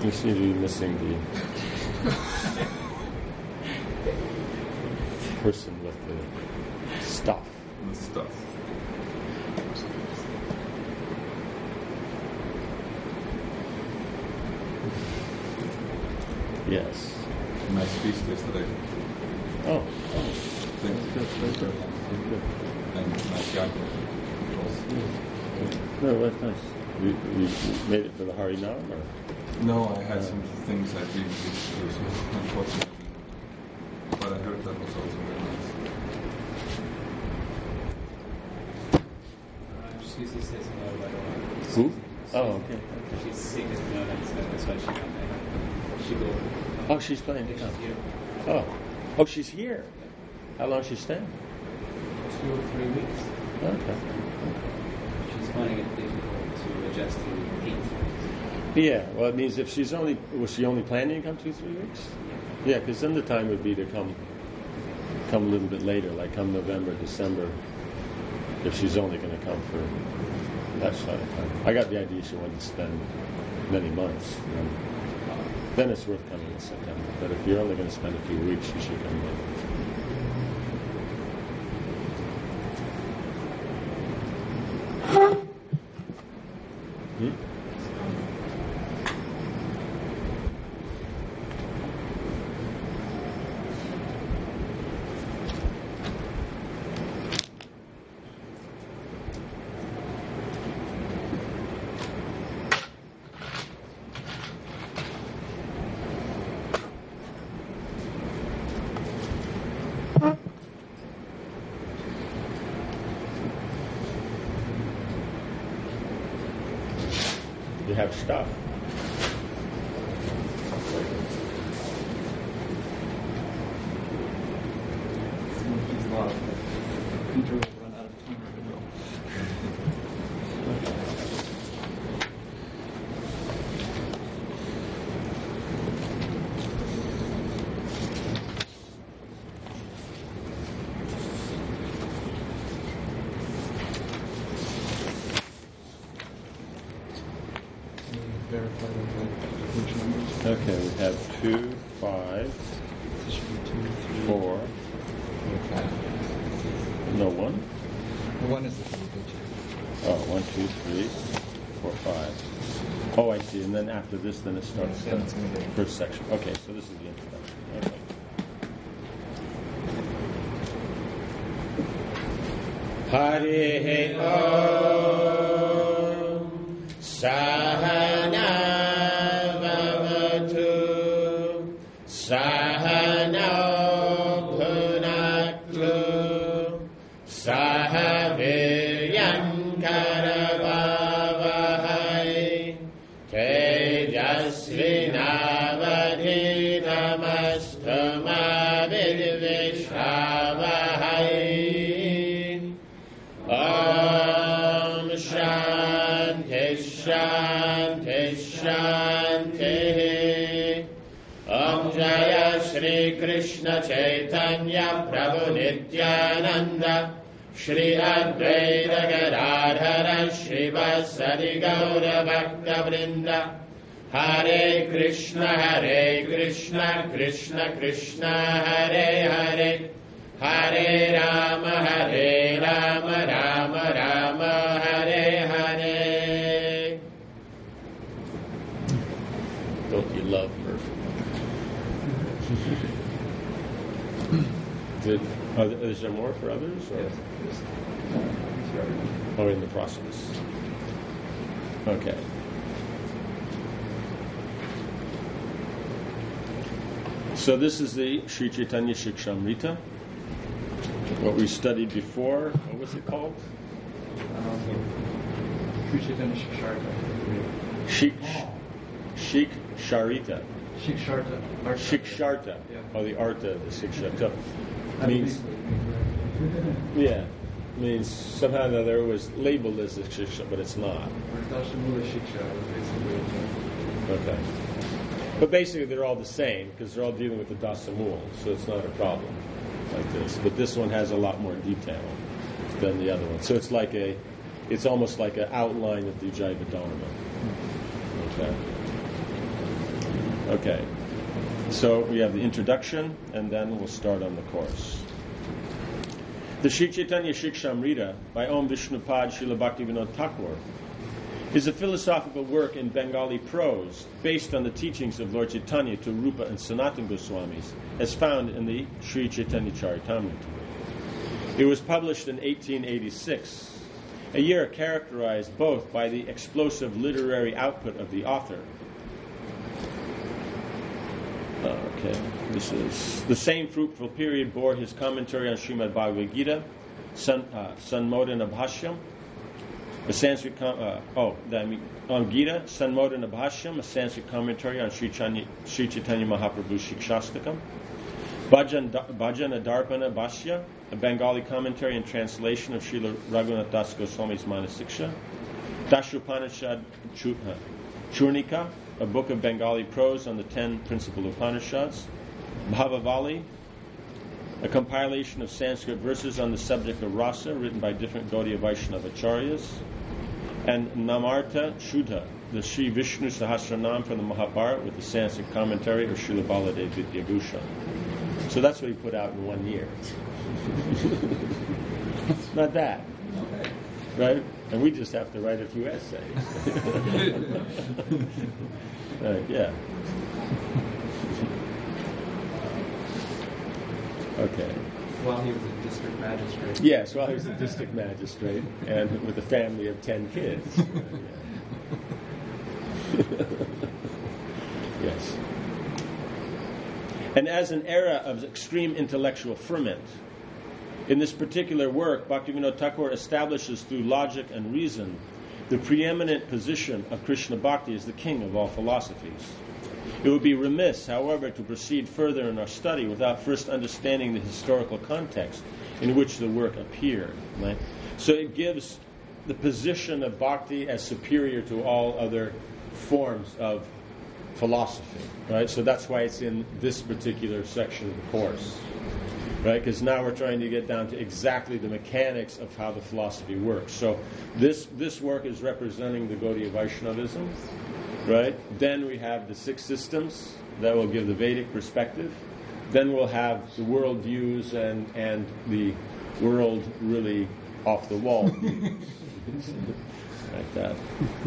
You seem to be missing the person with the stuff. The stuff. Yes. Nice feast yesterday. Oh. Thank you. Good. And nice yakult. No, that's nice. You made it for the Harinam, or? No, I had some things I didn't do, so unfortunately. But I heard that was also very nice. Susie says no, by the way. Who? Oh, okay. She's sick at the moment, so that's why she can't make it. She go. Oh, she's planning to come. She's here. Oh, she's here. How long is she staying? 2 or 3 weeks. Okay. She's finding it difficult to adjust to heat. Yeah, well, it means if was she only planning to come 2-3 weeks? Yeah, because then the time would be to come a little bit later, like come November, December, if she's only going to come for that sort of time. I got the idea she wanted to spend many months. Then it's worth coming in September. But if you're only going to spend a few weeks, you should come later. You have stuff. He's lost. Peter will run out of time. Verify which numbers. Okay, we have 2, 5, This should be 2, 3, 4, 5. no 1. The 1 is the full digit. Oh, 1, 2, 3, 4, 5. Oh, I see. And then after this, then it starts Then it's gonna the be- first section. Okay, so this is the introduction. Okay. Hare Om Sahana Bhavatu Sahana Bhunaktu Sahaviryam Karavavahai Tejasvinavathitamastumavidvishavahai Om Shanti Shanti Shanti Om Jaya Shri Krishna Chaitanya Prabhu Nityananda Shri Advaita Gadadhara Shri Vasari Gaura Bhakta Vrinda Hare Krishna Krishna Krishna Hare Hare Hare Rama Rama Rama Hare Hare. Don't you love her? Is there more for others? Or? Yes. Oh, in the process. Okay. So this is the Sri Chaitanya Shikshamrita. What we studied before. What was it called? Sri Chaitanya Shiksharta. Shiksharita. Shiksharta. Shiksharta. Yeah. Oh, the arta, the Shiksharta. I Means, believe yeah, means somehow or another it was labeled as a Shiksha, but it's not. Dashamula Shiksha was basically. Okay. But basically they're all the same because they're all dealing with the Dasamul, so it's not a problem like this. But this one has a lot more detail than the other one. So it's almost like an outline of the Jaiva Dharma. Okay. Okay. So we have the introduction, and then we'll start on the course. The Sri Chaitanya Shikshamrita by Om Vishnupad Srila Bhaktivinoda Thakur is a philosophical work in Bengali prose based on the teachings of Lord Chaitanya to Rupa and Sanatana Goswamis, as found in the Sri Chaitanya Charitamrita. It was published in 1886, a year characterized both by the explosive literary output of the author. Okay, this is the same fruitful period bore his commentary on Srimad Bhagavad Gita, Sanmodana Bhashyam, a Sanskrit on Gita, Sanmodana Bhashyam, a Sanskrit commentary on Sri Chaitanya Mahaprabhu Shikshastakam, Bhajana Darpana Bhashya, a Bengali commentary and translation of Srila Raghunath Das Goswami's Manasiksha, Dashupanishad Churnika, a book of Bengali prose on the 10 principal Upanishads, Bhavavali, a compilation of Sanskrit verses on the subject of rasa written by different Gaudiya Vaishnava acharyas, and Namartha Shuddha, the Sri Vishnu Sahasranam from the Mahabharata with the Sanskrit commentary of Srila Baladev Vidyabhushan. So that's what he put out in 1 year. Not bad. Right? And we just have to write a few essays. Yeah. Okay. While he was a district magistrate. Yes, while he was a district magistrate and with a family of 10 kids. Yes. And as an era of extreme intellectual ferment, in this particular work, Bhaktivinoda Thakur establishes through logic and reason the preeminent position of Krishna Bhakti as the king of all philosophies. It would be remiss, however, to proceed further in our study without first understanding the historical context in which the work appeared. Right? So it gives the position of Bhakti as superior to all other forms of philosophy. Right? So that's why it's in this particular section of the course. Right? Because now we're trying to get down to exactly the mechanics of how the philosophy works. So this work is representing the Gaudiya Vaishnavism. Right? Then we have the 6 systems that will give the Vedic perspective. Then we'll have the world views and the world really off the wall views. Like that.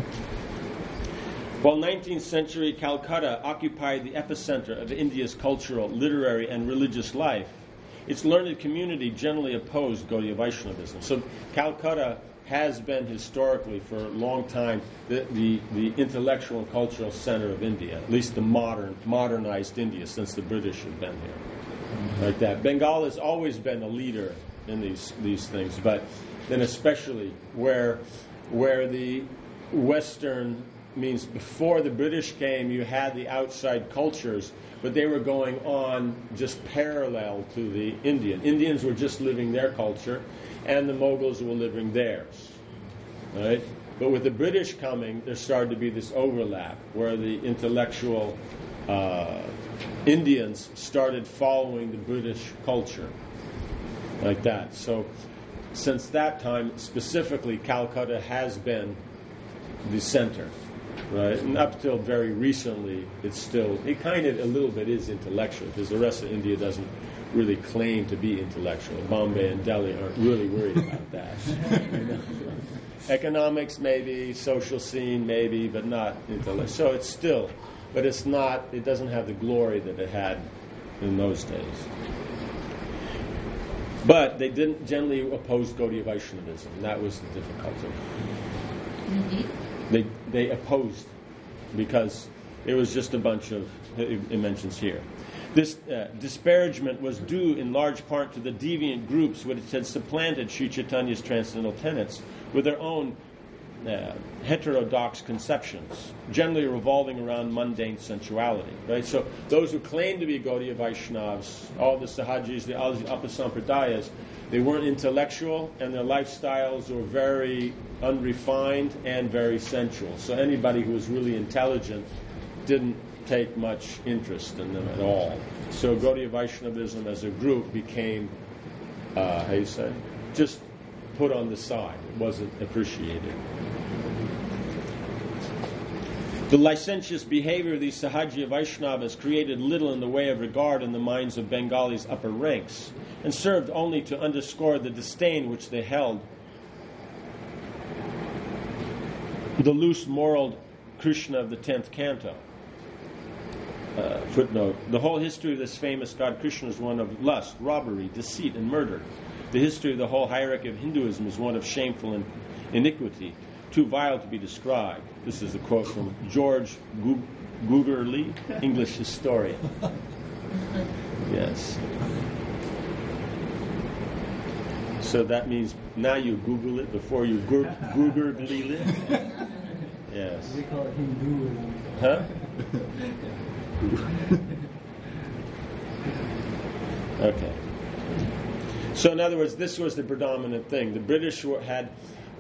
While 19th century Calcutta occupied the epicenter of India's cultural, literary, and religious life, its learned community generally opposed Gaudiya Vaishnavism. So Calcutta has been historically for a long time the intellectual and cultural center of India, at least the modernized India since the British have been here. Like that. Bengal has always been a leader in these things, but then especially where the Western means before the British came, you had the outside cultures, but they were going on just parallel to the Indian. Indians were just living their culture, and the Mughals were living theirs. Right? But with the British coming, there started to be this overlap where the intellectual Indians started following the British culture. Like that. So since that time, specifically, Calcutta has been the center. Right, and up till very recently, it kind of a little bit is intellectual, because the rest of India doesn't really claim to be intellectual. Bombay and Delhi aren't really worried about that. Economics maybe, social scene maybe, but not intellect. So it's still, but it's not. It doesn't have the glory that it had in those days. But they didn't generally oppose Gaudiya Vaishnavism. And that was the difficulty. They opposed because it was just a bunch of, it mentions here. This disparagement was due in large part to the deviant groups which had supplanted Sri Chaitanya's transcendental tenets with their own heterodox conceptions, generally revolving around mundane sensuality. Right? So those who claimed to be Gaudiya Vaishnavas, all the Sahajis, the Apasampradayas, they weren't intellectual, and their lifestyles were very unrefined and very sensual. So anybody who was really intelligent didn't take much interest in them at all. So Gaudiya Vaishnavism as a group became, just put on the side. It wasn't appreciated. The licentious behavior of these Sahajya Vaishnavas created little in the way of regard in the minds of Bengalis' upper ranks, and served only to underscore the disdain which they held the loose-moraled Krishna of the 10th canto. Footnote: the whole history of this famous god Krishna is one of lust, robbery, deceit, and murder. The history of the whole hierarchy of Hinduism is one of shameful iniquity, too vile to be described. This is a quote from George Gugerli, English historian. Yes. So that means now you Google it before you Gugerli it? Yes. We call it Hinduism. Huh? Okay. So in other words, this was the predominant thing. The British had,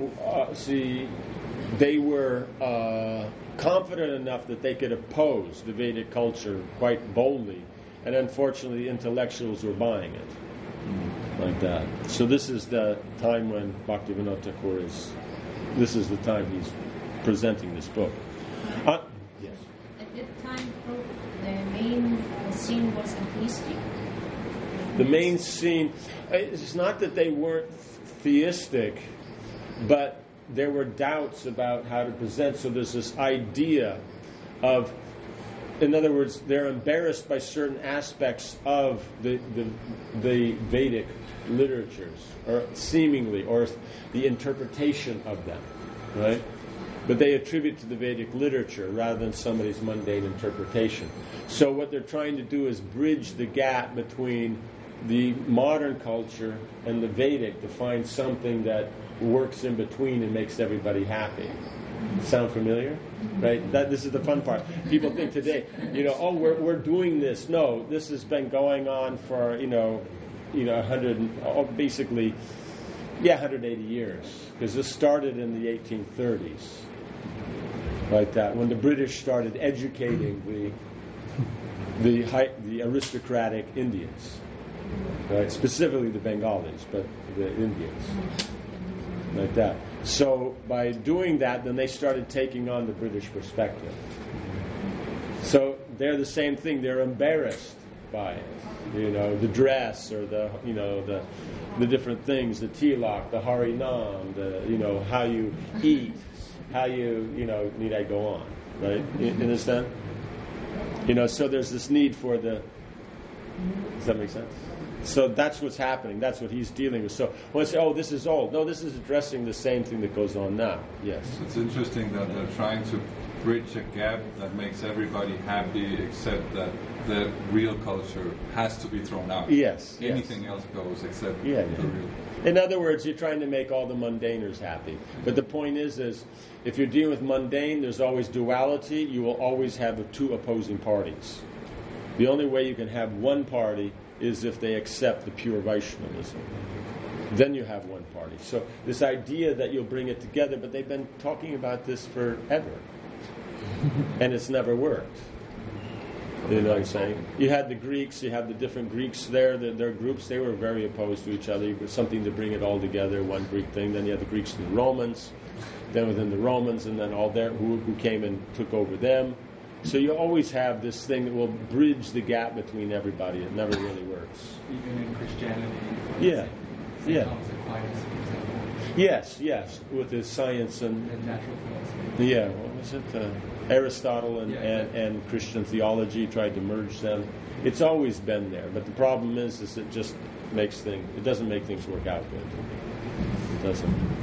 they were confident enough that they could oppose the Vedic culture quite boldly, and unfortunately intellectuals were buying it like that. So this is the time when Bhaktivinoda Thakur this is the time he's presenting this book. Yes. At that time, the main scene was atheistic. The main scene, it's not that they weren't theistic, but there were doubts about how to present. So there's this idea of, in other words, they're embarrassed by certain aspects of the Vedic literatures, or seemingly, or the interpretation of them, right? But they attribute to the Vedic literature rather than somebody's mundane interpretation. So what they're trying to do is bridge the gap between the modern culture and the Vedic to find something that works in between and makes everybody happy. Sound familiar? Right? This is the fun part. People think today, we're doing this. No, this has been going on for 180 years, because this started in the 1830s, like that, when the British started educating the aristocratic Indians, right? Specifically the Bengalis, but the Indians, like that. So by doing that, then they started taking on the British perspective. So they're the same thing. They're embarrassed by it, the dress, or the different things, the tilak, the harinam, how you eat, how you, need I go on, right? You understand? So there's this need for does that make sense? So that's what's happening. That's what he's dealing with. So when I say, this is old. No, this is addressing the same thing that goes on now. Yes. It's interesting that they're trying to bridge a gap that makes everybody happy, except that the real culture has to be thrown out. Yes. Anything else goes except the real. In other words, you're trying to make all the mundaners happy. But the point is if you're dealing with mundane, there's always duality. You will always have the two opposing parties. The only way you can have one party is if they accept the pure Vaishnavism. Then you have one party. So this idea that you'll bring it together, but they've been talking about this forever. And it's never worked. You know what I'm saying? You had the Greeks, you have the different Greeks there, their groups, they were very opposed to each other. It was something to bring it all together, one Greek thing. Then you had the Greeks and the Romans, then within the Romans, and then all there who came and took over them. So you always have this thing that will bridge the gap between everybody. It never really works. Even in Christianity. Yeah. St. Thomas Aquinas, for example. Yes, with his science and natural philosophy. Yeah, what was it? Aristotle and Christian theology tried to merge them. It's always been there, but the problem is it just it doesn't make things work out good. It doesn't.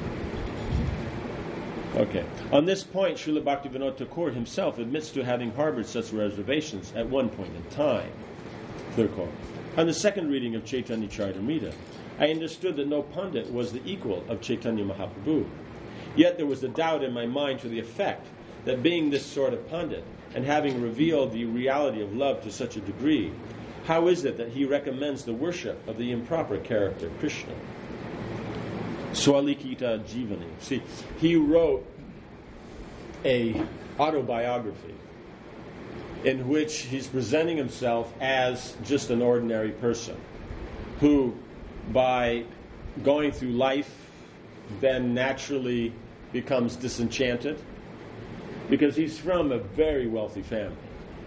Okay. On this point, Srila Bhaktivinoda Thakur himself admits to having harbored such reservations at one point in time. Clear quote. On the second reading of Chaitanya Charitamrita, I understood that no Pandit was the equal of Chaitanya Mahaprabhu. Yet there was a doubt in my mind to the effect that being this sort of Pandit, and having revealed the reality of love to such a degree, how is it that he recommends the worship of the improper character, Krishna? Swalikita Jivani. See, he wrote a autobiography in which he's presenting himself as just an ordinary person who, by going through life, then naturally becomes disenchanted because he's from a very wealthy family.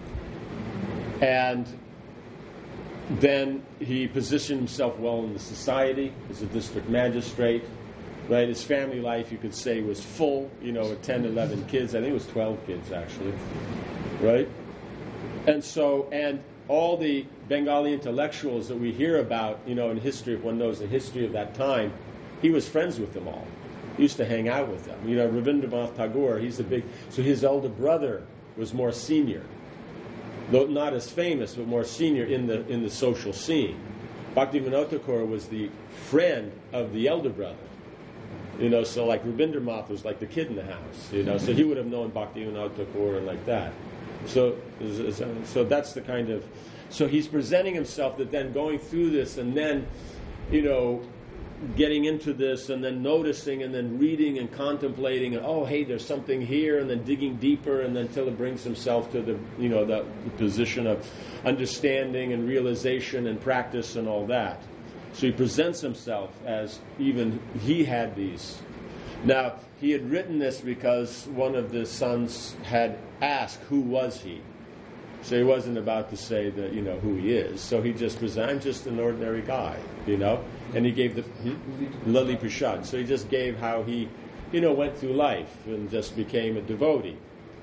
And then he positioned himself well in the society as a district magistrate. Right, his family life, you could say, was full, with 10, 11 kids. I think it was 12 kids, actually. Right? And all the Bengali intellectuals that we hear about, in history, if one knows the history of that time, he was friends with them all. He used to hang out with them. Rabindranath Tagore, so his elder brother was more senior. Though not as famous, but more senior in the social scene. Bhaktivinoda Thakur was the friend of the elder brother. So like Rabindranath was like the kid in the house, so he would have known Bhaktivinoda Thakur and like that. So that's the kind of, so he's presenting himself that then going through this and then, getting into this and then noticing and then reading and contemplating and, oh, hey, there's something here, and then digging deeper, and then until it brings himself to the position of understanding and realization and practice and all that. So he presents himself as even he had these. Now, he had written this because one of the sons had asked, who was he? So he wasn't about to say that, who he is. So he just presented, I'm just an ordinary guy, And he gave Lali Prasad. So he just gave how he, went through life and just became a devotee.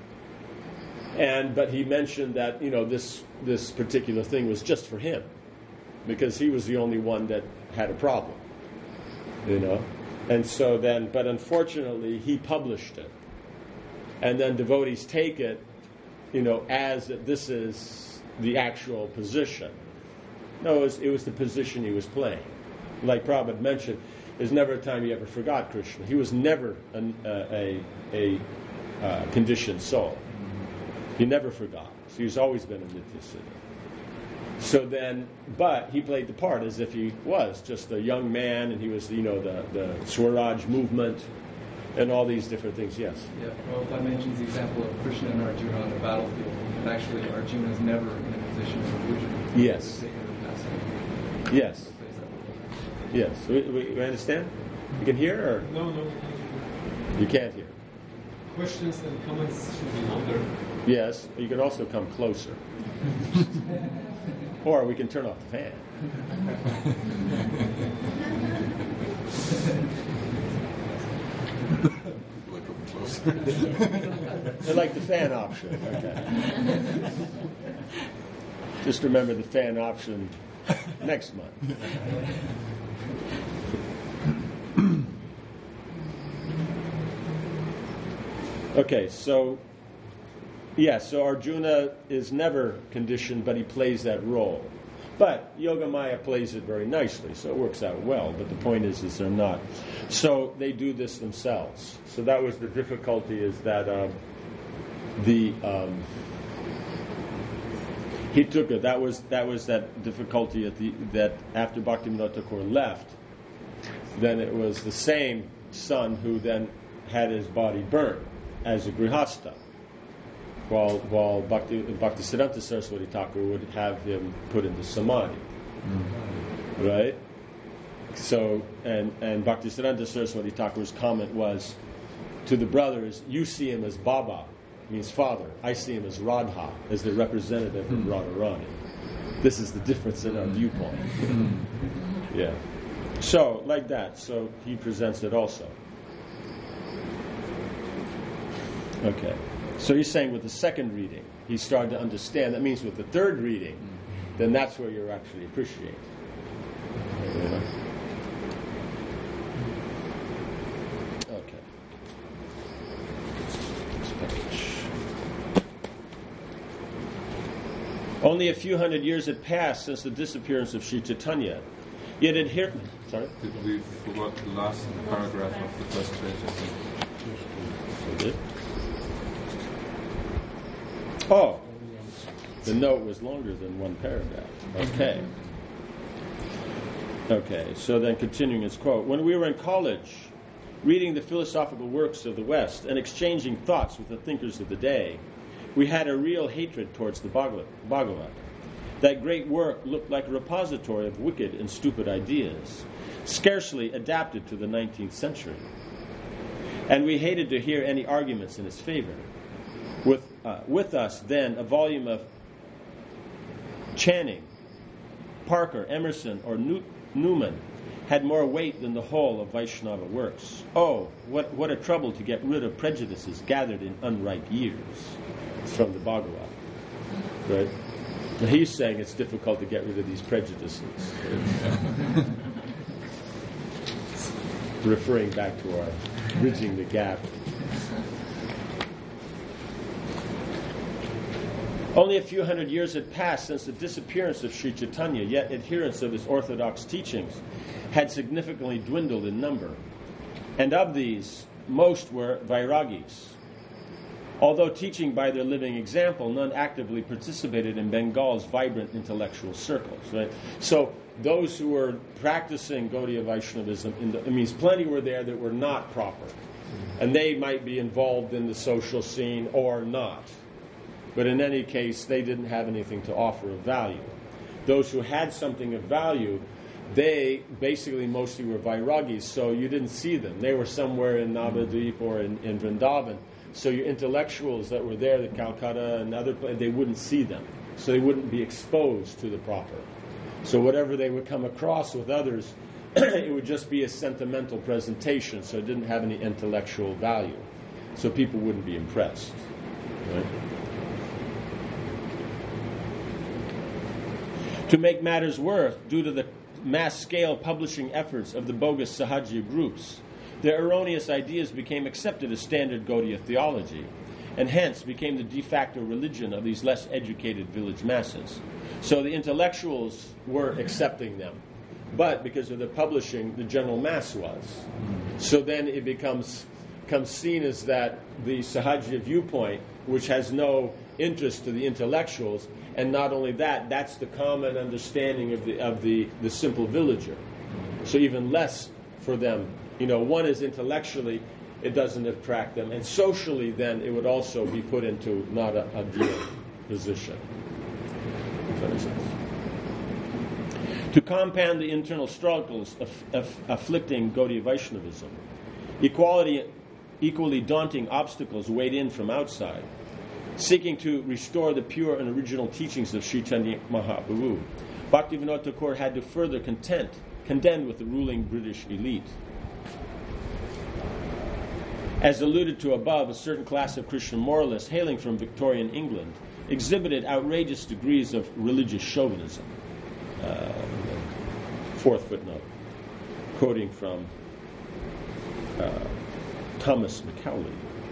But he mentioned that, this particular thing was just for him, because he was the only one that had a problem, And so then, but unfortunately, he published it. And then devotees take it, as that this is the actual position. No, it was the position he was playing. Like Prabhupada mentioned, there's never a time he ever forgot Krishna. He was never a conditioned soul. He never forgot. So he's always been a Nityasiddha. So then, but he played the part as if he was just a young man, and he was, the Swaraj movement, and all these different things. Yes? Yeah, Prabhupada mentions the example of Krishna and Arjuna on the battlefield, and actually Arjuna is never in a position of Arjuna. Yes. Yes. Yes. We understand? You can hear, or? No. You can't hear. Questions and comments should be louder. Yes, you can also come closer. Or we can turn off the fan. I like the fan option. Okay. Just remember the fan option next month. Okay, so Arjuna is never conditioned, but he plays that role. But Yogamaya plays it very nicely, so it works out well. But the point is they're not. So they do this themselves. So that was the difficulty, is that he took it. That was that difficulty that after Bhaktivinoda Thakur left, then it was the same son who then had his body burnt as a grihastha, while Bhaktisiddhanta Saraswati Thakur would have him put into samadhi. Right? So, and Bhaktisiddhanta Saraswati Thakur's comment was to the brothers, you see him as Baba, means father. I see him as Radha, as the representative of Radharani. This is the difference in our viewpoint. Yeah. So, like that. So, he presents it also. Okay. So he's saying with the second reading, he started to understand. That means with the third reading, then that's where you're actually appreciating. Yeah. Okay. Only a few hundred years had passed since the disappearance of Sri Chaitanya. Yet sorry? We forgot the last paragraph of the first page, I think. We did? Oh, the note was longer than one paragraph. Okay, so then continuing his quote. When we were in college, reading the philosophical works of the West and exchanging thoughts with the thinkers of the day, we had a real hatred towards the Bhagavat. That great work looked like a repository of wicked and stupid ideas, scarcely adapted to the 19th century. And we hated to hear any arguments in its favor. With us, then, a volume of Channing, Parker, Emerson, or Newman had more weight than the whole of Vaishnava works. Oh, what a trouble to get rid of prejudices gathered in unripe years. It's from the Bhagavad, right? And he's saying it's difficult to get rid of these prejudices. Referring back to our bridging the gap. Only a few hundred years had passed since the disappearance of Sri Chaitanya, yet adherents of his orthodox teachings had significantly dwindled in number. And of these, most were Vairagis. Although teaching by their living example, none actively participated in Bengal's vibrant intellectual circles. Right? So those who were practicing Gaudiya Vaishnavism, plenty were there that were not proper. And they might be involved in the social scene or not. But in any case, they didn't have anything to offer of value. Those who had something of value, they basically mostly were Vairagis, so you didn't see them. They were somewhere in Navadvip or in Vrindavan. So your intellectuals that were there, the Calcutta and other places, they wouldn't see them. So they wouldn't be exposed to the proper. So whatever they would come across with others, it would just be a sentimental presentation, so it didn't have any intellectual value. So people wouldn't be impressed. Right? To make matters worse, due to the mass-scale publishing efforts of the bogus Sahajiya groups, their erroneous ideas became accepted as standard Gaudiya theology, and hence became the de facto religion of these less educated village masses. So the intellectuals were accepting them, but because of the publishing, the general mass was. So then it becomes seen as that the Sahajiya viewpoint, which has no interest to the intellectuals, and not only that, that's the common understanding of the simple villager. So even less for them. One is intellectually, it doesn't attract them, and socially then it would also be put into not a ideal position. To compound the internal struggles afflicting Gaudiya Vaishnavism, equally daunting obstacles weighed in from outside. Seeking to restore the pure and original teachings of Sri Chaitanya Mahaprabhu, Bhaktivinoda Thakur had to further contend with the ruling British elite. As alluded to above, a certain class of Christian moralists hailing from Victorian England exhibited outrageous degrees of religious chauvinism. Fourth footnote, quoting from Thomas Macaulay.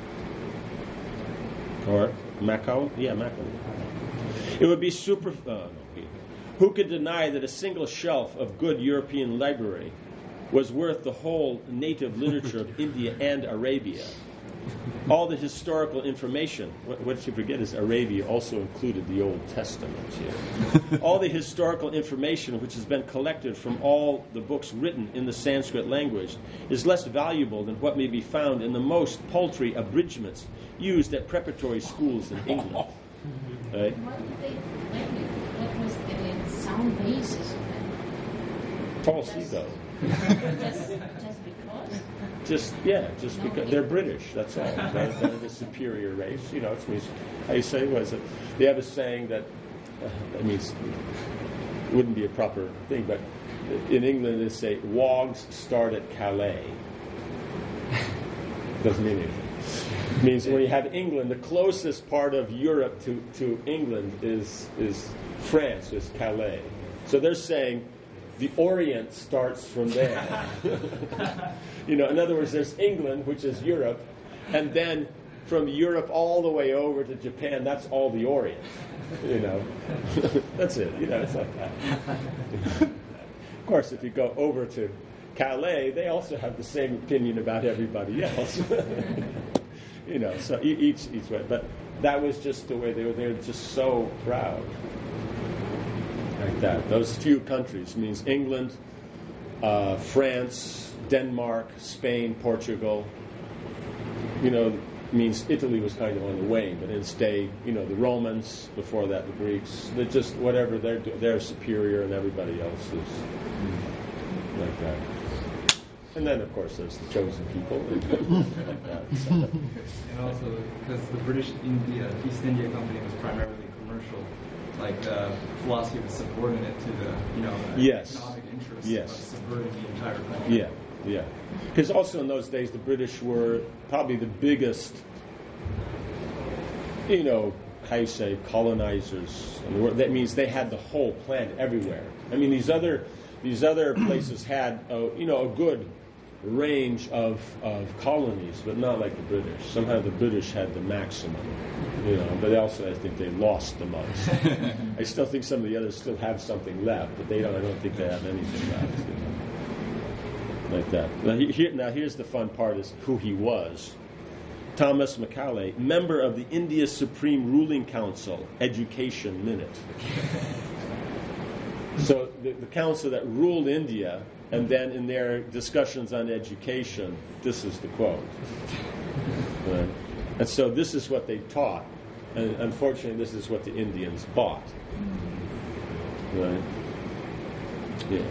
Or Macaulay? Yeah, Macaulay. It would be who could deny that a single shelf of good European library was worth the whole native literature of India and Arabia? All the historical information, what you forget is Arabia also included the Old Testament here. All the historical information which has been collected from all the books written in the Sanskrit language is less valuable than what may be found in the most paltry abridgments used at preparatory schools in England. Right? Why did they claim it? What was the sound basis of that? False ego. Just because? Just because they're British. That's all. They're the superior race. It means how you say they have a saying that it wouldn't be a proper thing, but in England they say wogs start at Calais. Doesn't mean anything. It means when you have England, the closest part of Europe to England is France, is Calais. So they're saying the Orient starts from there. In other words, there's England, which is Europe, and then from Europe all the way over to Japan, that's all the Orient. That's it. It's like that. Of course, if you go over to Calais, they also have the same opinion about everybody else. So each way. But that was just the way they were just so proud. Like that. Those few countries means England, France, Denmark, Spain, Portugal. Means Italy was kind of on the wane, but instead, the Romans, before that the Greeks, they're just whatever they're superior and everybody else is like that. And then, of course, there's the chosen people. Like that, so. And also, because the British East India Company was primarily commercial, like philosophy was subordinate to the Yes. economic interests Yes. of subverting the entire country. Yeah, yeah. Because also in those days, the British were probably the biggest, how you say, colonizers in the world. That means they had the whole planet everywhere. I mean, these other places had, a good range of colonies, but not like the British. Somehow the British had the maximum, but also I think they lost the most. I still think some of the others still have something left, but I don't think they have anything left, like that. Now here's the fun part: is who he was. Thomas Macaulay, member of the India Supreme Ruling Council, Education Minute. So the council that ruled India, and then in their discussions on education, this is the quote. Right? And so this is what they taught. And unfortunately, this is what the Indians bought. Right? Yeah.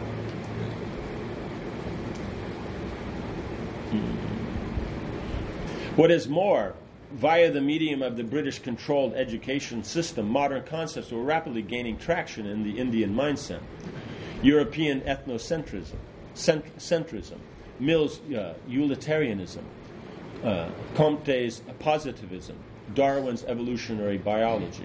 What is more, via the medium of the British-controlled education system, modern concepts were rapidly gaining traction in the Indian mindset. European ethnocentrism, Mill's utilitarianism, Comte's positivism, Darwin's evolutionary biology.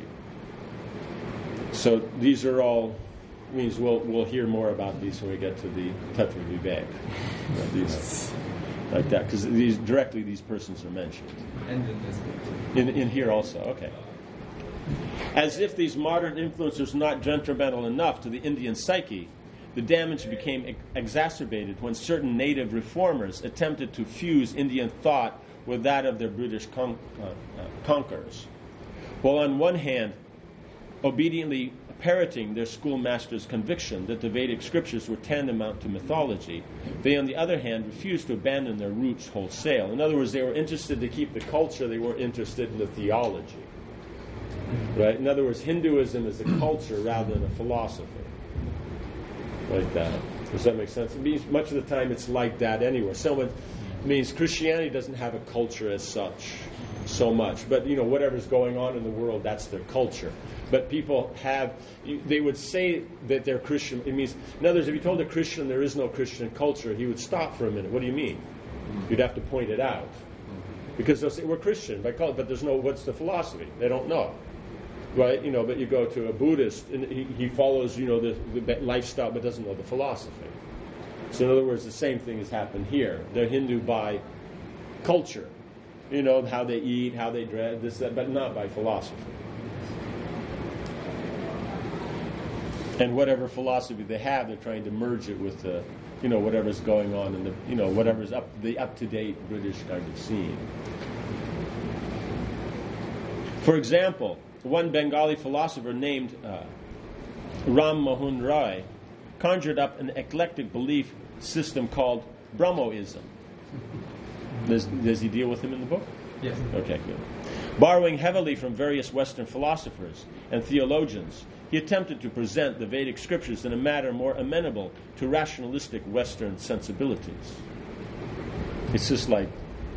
So these are all means we'll hear more about these when we get to the Tattva Vivek. These like that, because these persons are mentioned. And in this book. In here also, okay. As if these modern influences were not detrimental enough to the Indian psyche, the damage became exacerbated when certain native reformers attempted to fuse Indian thought with that of their British conquerors. While on one hand, obediently parroting their schoolmaster's conviction that the Vedic scriptures were tantamount to mythology, they, on the other hand, refused to abandon their roots wholesale. In other words, they were interested to keep the culture, they weren't interested in the theology. Right? In other words, Hinduism is a culture rather than a philosophy. Like that. Does that make sense? It means much of the time it's like that anywhere. Means Christianity doesn't have a culture as such so much. But, whatever's going on in the world, that's their culture. But people they would say that they're Christian. It means, in other words, if you told a Christian there is no Christian culture, he would stop for a minute. What do you mean? You'd have to point it out. Because they'll say, we're Christian, but there's no, what's the philosophy? They don't know. Right? But you go to a Buddhist, and he follows, the lifestyle, but doesn't know the philosophy. So in other words, the same thing has happened here. They're Hindu by culture. How they eat, how they dress, this, that, but not by philosophy. And whatever philosophy they have, they're trying to merge it with the, whatever's going on in the, whatever's the up-to-date British kind of scene. For example, one Bengali philosopher named Ram Mohan Roy conjured up an eclectic belief system called Brahmoism. Does he deal with him in the book? Yes. Okay, good. Borrowing heavily from various Western philosophers and theologians, he attempted to present the Vedic scriptures in a manner more amenable to rationalistic Western sensibilities. It's just like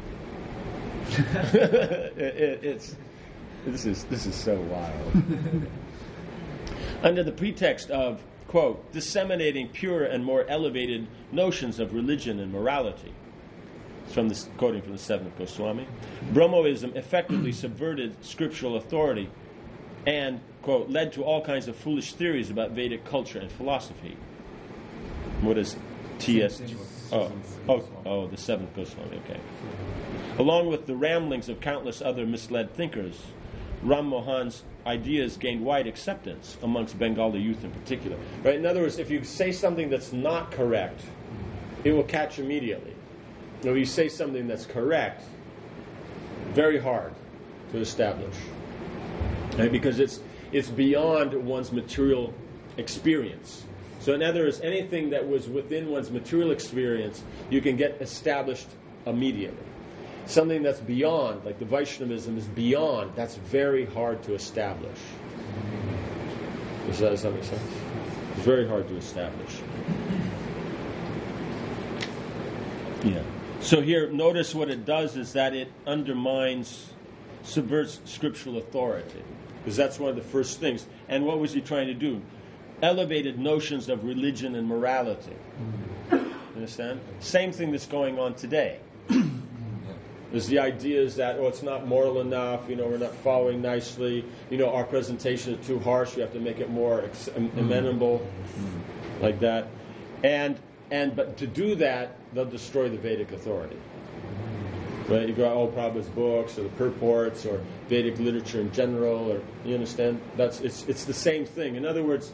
this is so wild. Under the pretext of, quote, disseminating pure and more elevated notions of religion and morality, quoting from the Seventh Goswami, Brahmoism effectively subverted scriptural authority and, quote, led to all kinds of foolish theories about Vedic culture and philosophy. What is T.S.? The Seventh Goswami, okay. Along with the ramblings of countless other misled thinkers, Ram Mohan's ideas gained wide acceptance amongst Bengali youth in particular. Right? In other words, if you say something that's not correct, it will catch immediately. If you say something that's correct, very hard to establish. Right? Because it's beyond one's material experience. So in other words, anything that was within one's material experience, you can get established immediately. Something that's beyond, like the Vaishnavism is beyond, that's very hard to establish. Does that make sense? It's very hard to establish. Yeah. So here, notice what it does is that it subverts scriptural authority, because that's one of the first things. And what was he trying to do? Elevated notions of religion and morality. Understand? Same thing that's going on today. There's the idea is that, it's not moral enough, we're not following nicely, our presentation is too harsh, we have to make it more amenable, like that. But to do that, they'll destroy the Vedic authority. Right? You go, Prabhupada's books, or the purports, or Vedic literature in general, or, you understand? It's the same thing. In other words,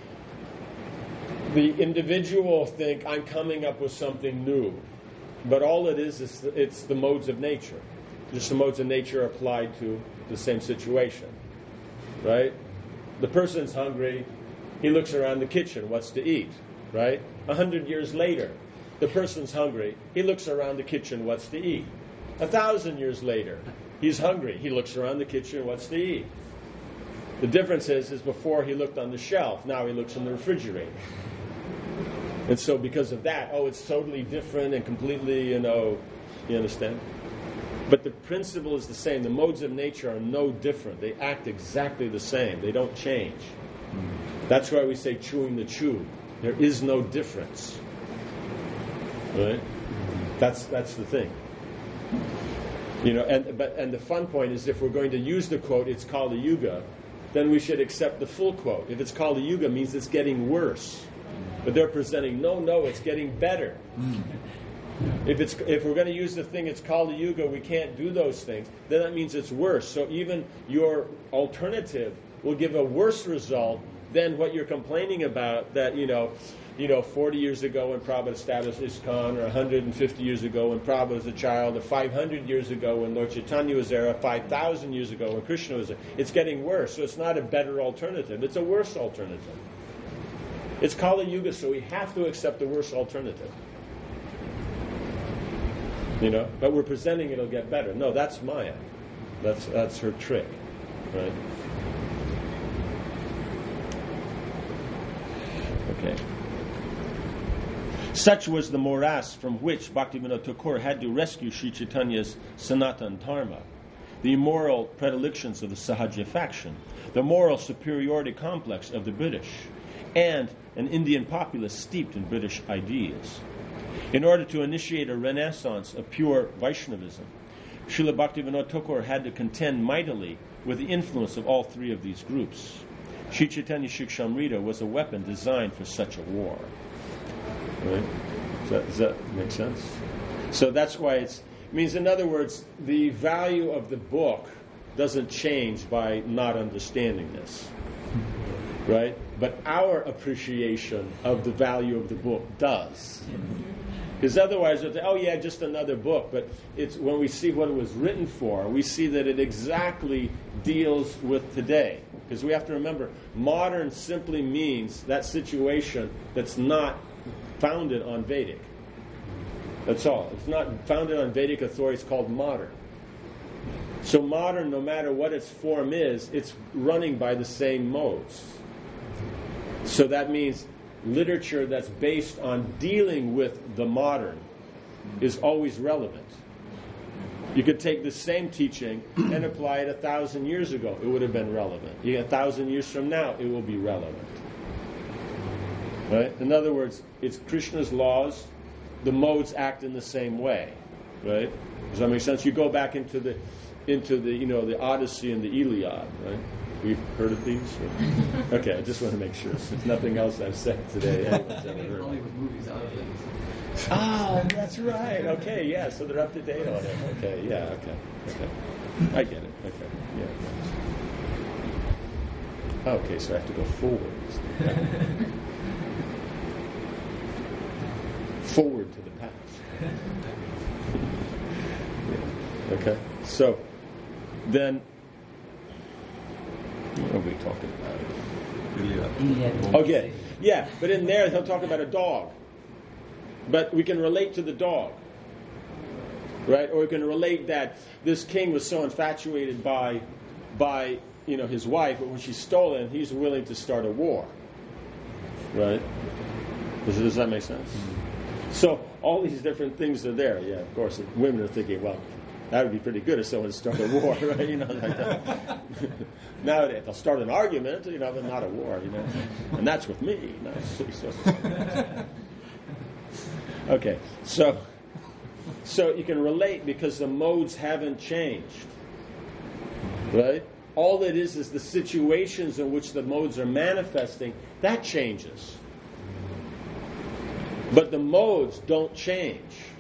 the individual think, I'm coming up with something new. But all it is it's the modes of nature. Just the modes of nature applied to the same situation. Right? The person's hungry. He looks around the kitchen. What's to eat? Right? 100 years later, the person's hungry. He looks around the kitchen. What's to eat? 1,000 years later, he's hungry. He looks around the kitchen. What's to eat? The difference is before he looked on the shelf. Now he looks in the refrigerator. And so because of that, it's totally different and completely, you understand? But the principle is the same. The modes of nature are no different. They act exactly the same. They don't change. That's why we say chewing the chew. There is no difference. Right? That's the thing. And the fun point is if we're going to use the quote, it's Kali Yuga, then we should accept the full quote. If it's Kali Yuga, it means it's getting worse. But they're presenting, no, it's getting better. If we're going to use the thing, it's Kali Yuga, we can't do those things, then that means it's worse. So even your alternative will give a worse result than what you're complaining about, that, 40 years ago when Prabhupada established ISKCON, or 150 years ago when Prabhupada was a child, or 500 years ago when Lord Chaitanya was there, or 5,000 years ago when Krishna was there. It's getting worse, so it's not a better alternative. It's a worse alternative. It's Kali Yuga, so we have to accept the worst alternative. But we're presenting it'll get better. No, that's Maya. That's her trick, right? Okay. Such was the morass from which Bhaktivinoda Thakur had to rescue Sri Chaitanya's Sanatana Dharma. The immoral predilections of the Sahaja faction, the moral superiority complex of the British, and an Indian populace steeped in British ideas. In order to initiate a renaissance of pure Vaishnavism, Srila Bhaktivinoda Thakur had to contend mightily with the influence of all three of these groups. Sri Chaitanya Shikshamrita was a weapon designed for such a war. Right? Does that make sense? So that's why it means, in other words, the value of the book doesn't change by not understanding this. Right? But our appreciation of the value of the book does. Because otherwise, it's, just another book. But it's when we see what it was written for, we see that it exactly deals with today. Because we have to remember, modern simply means that situation that's not founded on Vedic. That's all. It's not founded on Vedic authority. It's called modern. So modern, no matter what its form is, it's running by the same modes. So that means literature that's based on dealing with the modern is always relevant. You could take the same teaching and apply it 1,000 years ago. It would have been relevant. 1,000 years from now, it will be relevant. Right? In other words, it's Krishna's laws. The modes act in the same way. Right? Does that make sense? You go back into the the Odyssey and the Iliad. Right? We've heard of these? Okay, I just want to make sure. There's nothing else I've said today anyone's ever heard. Hollywood movies out of things. Oh, that's right. Okay, yeah, so they're up to date on it. Okay, yeah, okay. I get it. Okay, yeah. Okay, so I have to go forward. Forward to the past. Yeah. Okay, so then... What are we talking about? Okay, yeah, but in there he'll talk about a dog. But we can relate to the dog. Right? Or we can relate that this king was so infatuated by his wife, but when she stole him, he's willing to start a war. Right? Does that make sense? So all these different things are there. Yeah, of course, women are thinking, well, that would be pretty good if someone started a war, right? You know, like that. Nowadays, they'll start an argument, you know, but not a war, you know. And that's with me. No. Okay, so you can relate because the modes haven't changed, right? All that is the situations in which the modes are manifesting, that changes. But the modes don't change.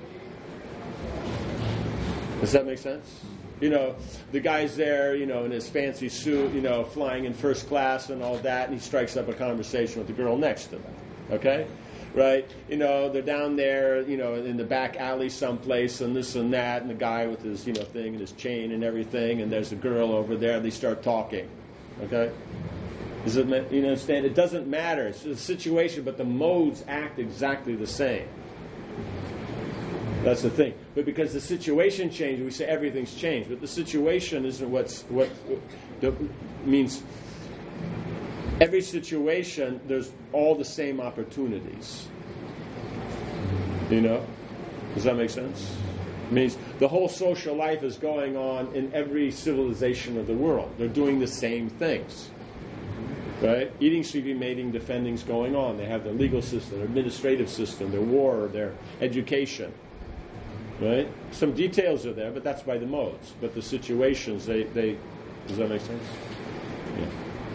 Does that make sense? You know, the guy's there, you know, in his fancy suit, you know, flying in first class and all that, and he strikes up a conversation with the girl next to him. Okay? Right? You know, they're down there, you know, in the back alley someplace, and this and that, and the guy with his, you know, thing and his chain and everything, and there's a girl over there, and they start talking. Okay? Does it, you understand? It doesn't matter. It's a situation, but the modes act exactly the same. That's the thing. But because the situation changed, we say everything's changed. But the situation isn't what means. Every situation, there's all the same opportunities. You know? Does that make sense? It means the whole social life is going on in every civilization of the world. They're doing the same things. Right? Eating, sleeping, mating, defending's going on. They have their legal system, their administrative system, their war, their education. Right? Some details are there, but that's by the modes. But the situations, they does that make sense? Yeah.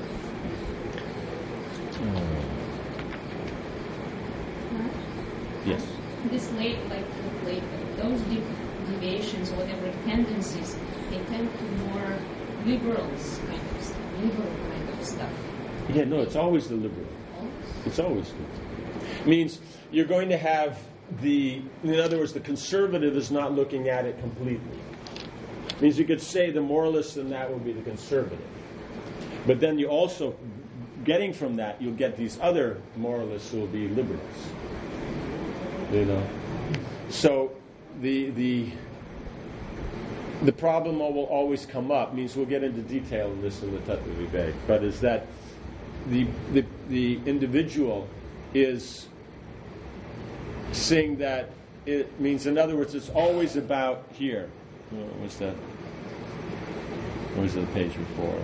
Yes. This those deviations, whatever tendencies, they tend to more liberal kind of stuff. Yeah, no, it's always the liberal. It's always liberal. It means you're going to have in other words, the conservative is not looking at it completely. It means you could say the moralist in that would be the conservative. But then you also, getting from that, you'll get these other moralists who will be liberals. You know? So the problem will always come up, means we'll get into detail in this in the Tattva Vivek, but is that the individual is seeing that it means, in other words, it's always about here. What's that? What was the page before?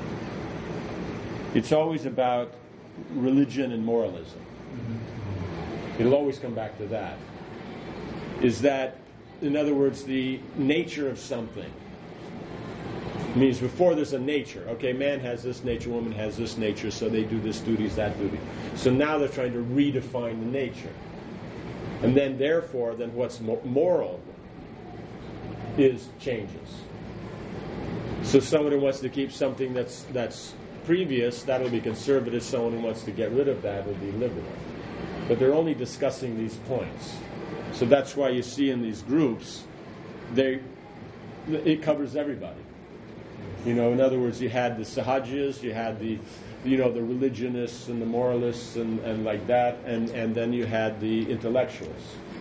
It's always about religion and moralism. It'll always come back to that. Is that, in other words, the nature of something. It means before there's a nature. Okay, man has this nature, woman has this nature, so they do this duty, that duty. So now they're trying to redefine the nature. And then, therefore, what's moral changes. So someone who wants to keep something that's previous, that'll be conservative. Someone who wants to get rid of that will be liberal. But they're only discussing these points. So that's why you see in these groups, it covers everybody. You know, in other words, you had the Sahajiyas, you had the religionists and the moralists and like that, and then you had the intellectuals.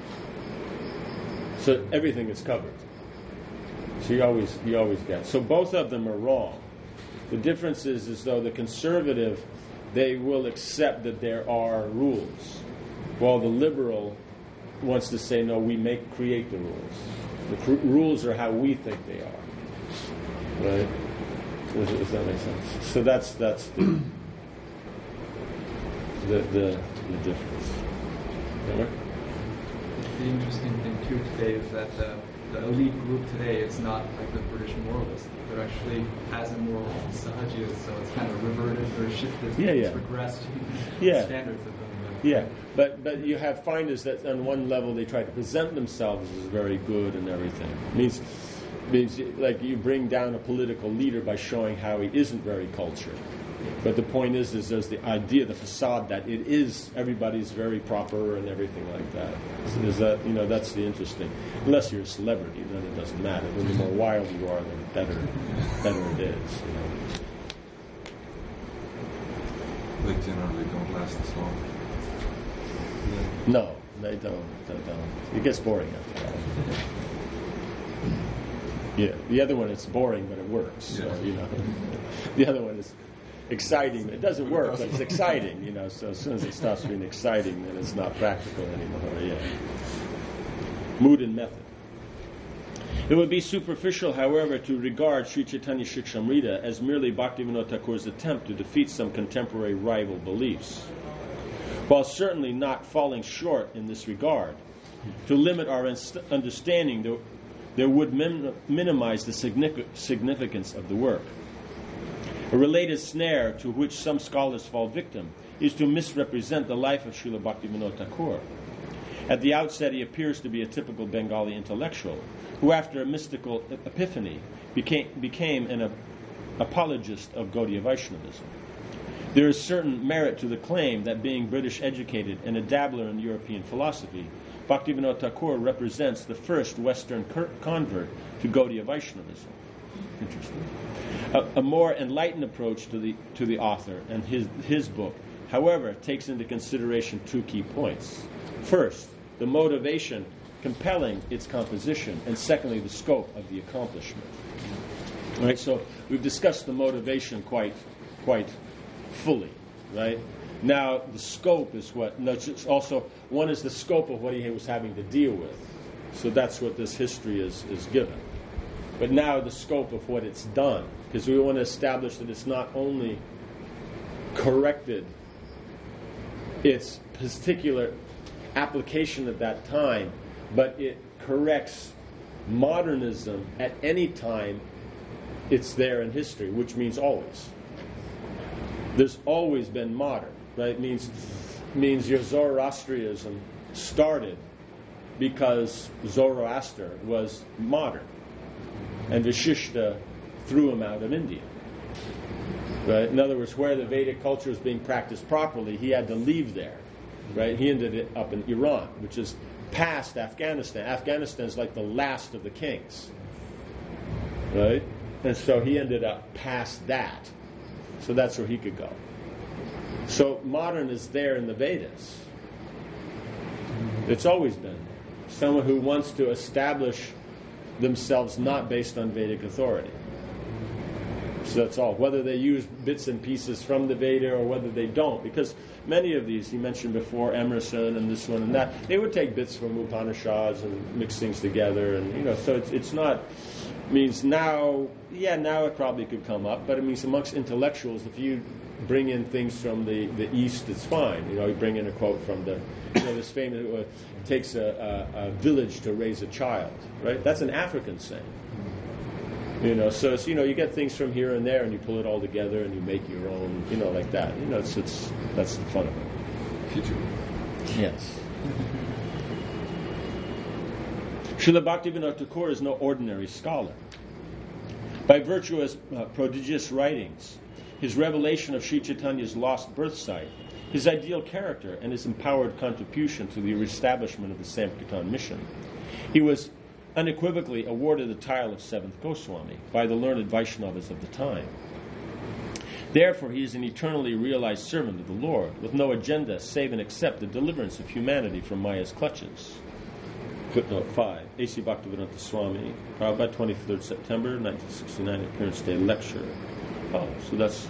So everything is covered. So you always get. So both of them are wrong. The difference is though the conservative, they will accept that there are rules, while the liberal wants to say, no, we create the rules. The rules are how we think they are. Right? Does that make sense? So that's the difference. Yeah. The interesting thing too today is that the elite group today is not like the British moralists. They're actually as immoral as Sahajiyas, so it's kind of reverted or shifted. It's regressed standards of them. Yeah, but you find is that on one level they try to present themselves as very good and everything. It means like you bring down a political leader by showing how he isn't very cultured. But the point is there's the idea, the facade that it is, everybody's very proper and everything like that. So there's that, that's the interesting. Unless you're a celebrity, then it doesn't matter. When the more wild you are, then the better it is. They generally don't last as long. No, they don't. It gets boring after that. Yeah, the other one it's boring, but it works. So, the other one is exciting. It doesn't work, but it's exciting, you know. So as soon as it stops being exciting, then it's not practical anymore. Yeah. Mood and method. It would be superficial, however, to regard Sri Chaitanya Shikshamrita as merely Bhaktivinoda Thakur's attempt to defeat some contemporary rival beliefs. While certainly not falling short in this regard, to limit our understanding there would minimize the significance of the work. A related snare to which some scholars fall victim is to misrepresent the life of Srila Bhaktivinoda Thakur. At the outset, he appears to be a typical Bengali intellectual who, after a mystical epiphany, became an apologist of Gaudiya Vaishnavism. There is certain merit to the claim that, being British educated and a dabbler in European philosophy, Bhaktivinoda Thakur represents the first Western convert to Gaudiya Vaishnavism. Interesting. A more enlightened approach to the author and his book, however, takes into consideration two key points. First, the motivation compelling its composition, and secondly, the scope of the accomplishment. All right, so we've discussed the motivation quite fully, right? Now, the scope is what, also, one is the scope of what he was having to deal with. So that's what this history is given. But now the scope of what it's done, because we want to establish that it's not only corrected its particular application at that time, but it corrects modernism at any time it's there in history, which means always. There's always been modern, right? It means your Zoroastrianism started because Zoroaster was modern, and Vishishta threw him out of India. Right? In other words, where the Vedic culture is being practiced properly, he had to leave there. Right? He ended up in Iran, which is past Afghanistan. Afghanistan is like the last of the kings. Right? And so he ended up past that. So that's where he could go. So modern is there in the Vedas. It's always been. Someone who wants to establish themselves not based on Vedic authority. So that's all. Whether they use bits and pieces from the Veda or whether they don't, because many of these, you mentioned before, Emerson and this one and that, they would take bits from Upanishads and mix things together, and so it's not. Means now it probably could come up, but it means amongst intellectuals, if you bring in things from the East, it's fine. You bring in a quote from this famous, it takes a village to raise a child, right? That's an African saying. So it's, you get things from here and there, and you pull it all together, and you make your own, like that. It's that's the fun of it. Yes. Srila Bhaktivinoda Thakur is no ordinary scholar. By virtue of his prodigious writings, his revelation of Sri Chaitanya's lost birth site, his ideal character, and his empowered contribution to the reestablishment of the Sankirtan mission, he was unequivocally awarded the title of Seventh Goswami by the learned Vaishnavas of the time. Therefore, he is an eternally realized servant of the Lord, with no agenda save and except the deliverance of humanity from Maya's clutches. Footnote 5. A.C. Bhaktivedanta Swami, Prabhupada, 23rd September 1969, Appearance Day Lecture. Oh, so that's...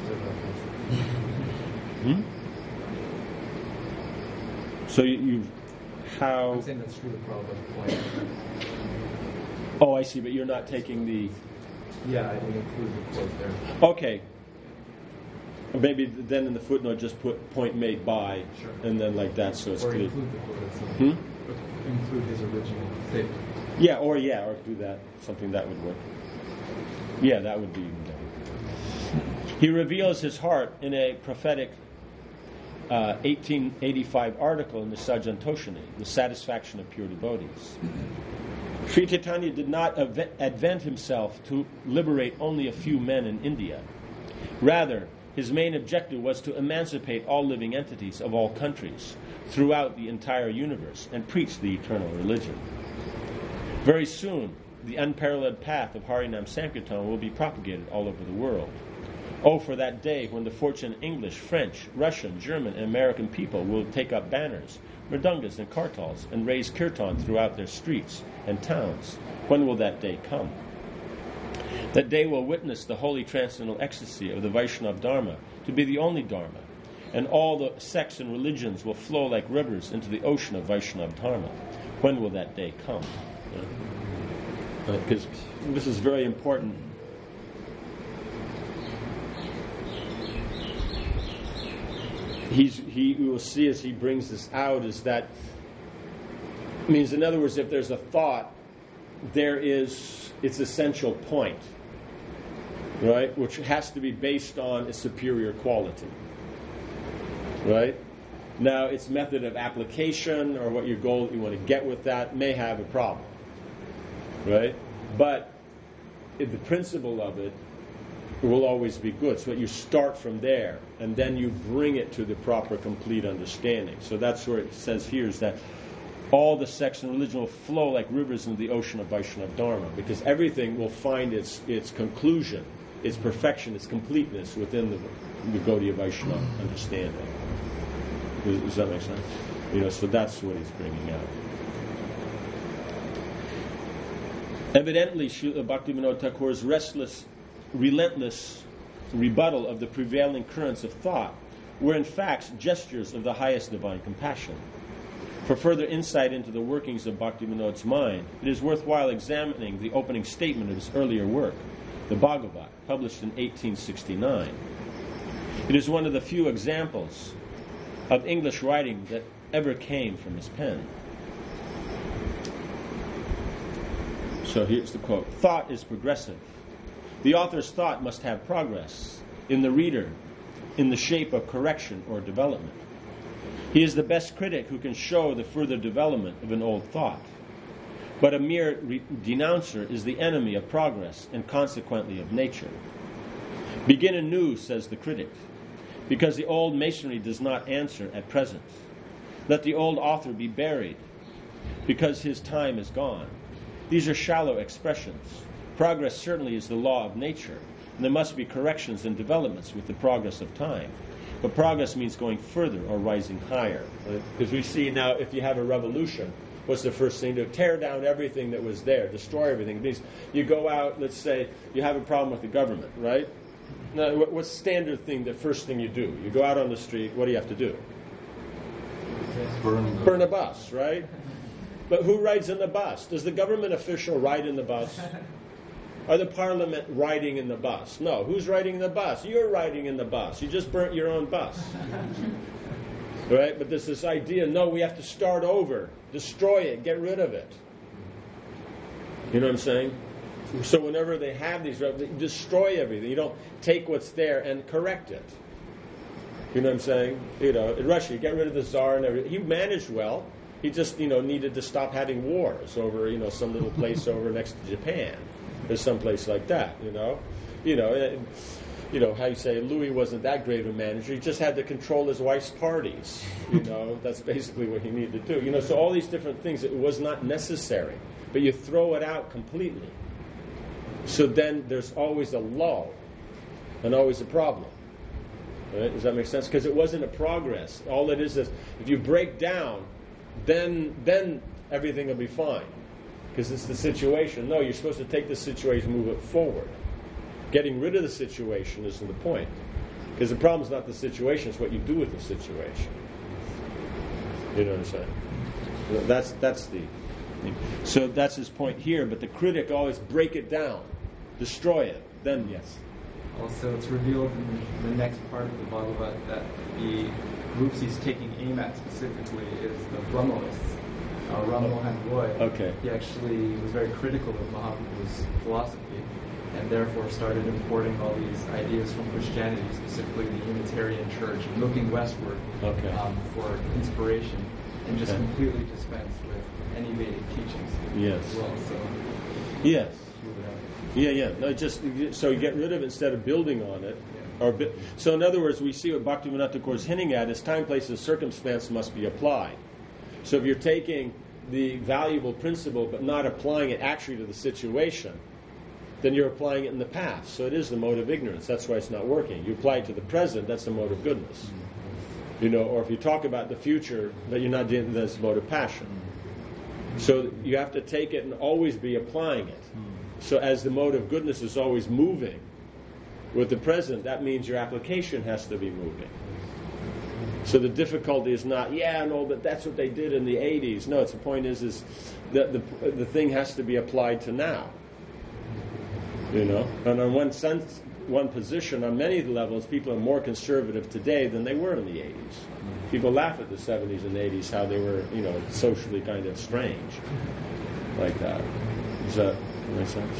So you've... How... I'm saying that's true of Prabhupada's point. Oh, I see, but you're not taking the... Yeah, I didn't include the quote there. Okay. Maybe then in the footnote just put point made by, sure. And then like that, so it's or clear. Include the quote itself. Include his original statement. Or do that. Something that would work. Yeah, that would be even better. He reveals his heart in a prophetic 1885 article in the Sajantoshini, The Satisfaction of Pure Devotees. Sri Chaitanya did not advent himself to liberate only a few men in India. Rather, his main objective was to emancipate all living entities of all countries throughout the entire universe and preach the eternal religion. Very soon, the unparalleled path of Harinam Sankirtan will be propagated all over the world. Oh, for that day when the fortunate English, French, Russian, German, and American people will take up banners, mridungas, and kartals and raise kirtan throughout their streets and towns. When will that day come? That day will witness the holy transcendental ecstasy of the Vaishnava Dharma to be the only Dharma, and all the sects and religions will flow like rivers into the ocean of Vaishnava Dharma. When will that day come? Because this is very important. He will see as he brings this out is that means, in other words, if there's a thought, there is its essential point, right, which has to be based on a superior quality, right? Now, its method of application or what your goal that you want to get with that may have a problem, right? But the principle of it will always be good. So you start from there, and then you bring it to the proper, complete understanding. So that's where it says here is that all the sects and religion will flow like rivers into the ocean of Vaishnava Dharma, because everything will find its conclusion, its perfection, its completeness within the Gaudiya Vaishnava understanding. Does that make sense? So that's what he's bringing out. Evidently, Srila Bhaktivinoda Thakur's relentless rebuttal of the prevailing currents of thought were in fact gestures of the highest divine compassion. For further insight into the workings of Bhaktivinoda's mind, it is worthwhile examining the opening statement of his earlier work, the Bhagavat, published in 1869. It is one of the few examples of English writing that ever came from his pen. So here's the quote. Thought is progressive. The author's thought must have progress in the reader, in the shape of correction or development. He is the best critic who can show the further development of an old thought. But a mere denouncer is the enemy of progress and consequently of nature. Begin anew, says the critic, because the old masonry does not answer at present. Let the old author be buried, because his time is gone. These are shallow expressions. Progress certainly is the law of nature, and there must be corrections and developments with the progress of time. But progress means going further or rising higher. Because we see now, if you have a revolution, what's the first thing to do? Tear down everything that was there, destroy everything. It means you go out, let's say, you have a problem with the government, right? Now, what's the standard thing, the first thing you do? You go out on the street, what do you have to do? Burn a bus, right? But who rides in the bus? Does the government official ride in the bus? Or the parliament riding in the bus? No. Who's riding in the bus? You're riding in the bus. You just burnt your own bus. Right? But there's this idea, no, we have to start over. Destroy it. Get rid of it. You know what I'm saying? So whenever they have these, they destroy everything. You don't take what's there and correct it. You know what I'm saying? In Russia, you get rid of the Tsar and everything. He managed well. He just, needed to stop having wars over, some little place over next to Japan. Or someplace like that, how you say Louis wasn't that great of a manager. He just had to control his wife's parties. That's basically what he needed to do. So all these different things, it was not necessary. But you throw it out completely. So then there's always a lull and always a problem. Right? Does that make sense? Because it wasn't a progress. All it is if you break down, then everything will be fine. Because it's the situation. No, you're supposed to take the situation and move it forward. Getting rid of the situation isn't the point. Because the problem is not the situation, it's what you do with the situation. You know what I'm saying? That's the thing. So that's his point here, but the critic always break it down, destroy it, then yes. Also, it's revealed in the next part of the Bhagavat that the groups he's taking aim at specifically is the Brahmanists. Ram Mohan Roy, He actually was very critical of Mahaprabhu's philosophy and therefore started importing all these ideas from Christianity, specifically the Unitarian Church, looking westward for inspiration and just completely dispensed with any Vedic teachings as well. So, yes. No, so you get rid of it instead of building on it. So in other words, we see what Bhaktivinoda Thakur is hinting at is time, place, and circumstance must be applied. So if you're taking the valuable principle but not applying it actually to the situation, then you're applying it in the past. So it is the mode of ignorance. That's why it's not working. You apply it to the present, that's the mode of goodness. Or if you talk about the future, that you're not doing, that's the mode of passion. So you have to take it and always be applying it. So as the mode of goodness is always moving with the present, that means your application has to be moving. So the difficulty is not, but that's what they did in the 80s. No, the point is that the thing has to be applied to now. And on one position, on many levels, people are more conservative today than they were in the 80s. People laugh at the 70s and 80s, how they were, socially kind of strange, like that. Does that make sense?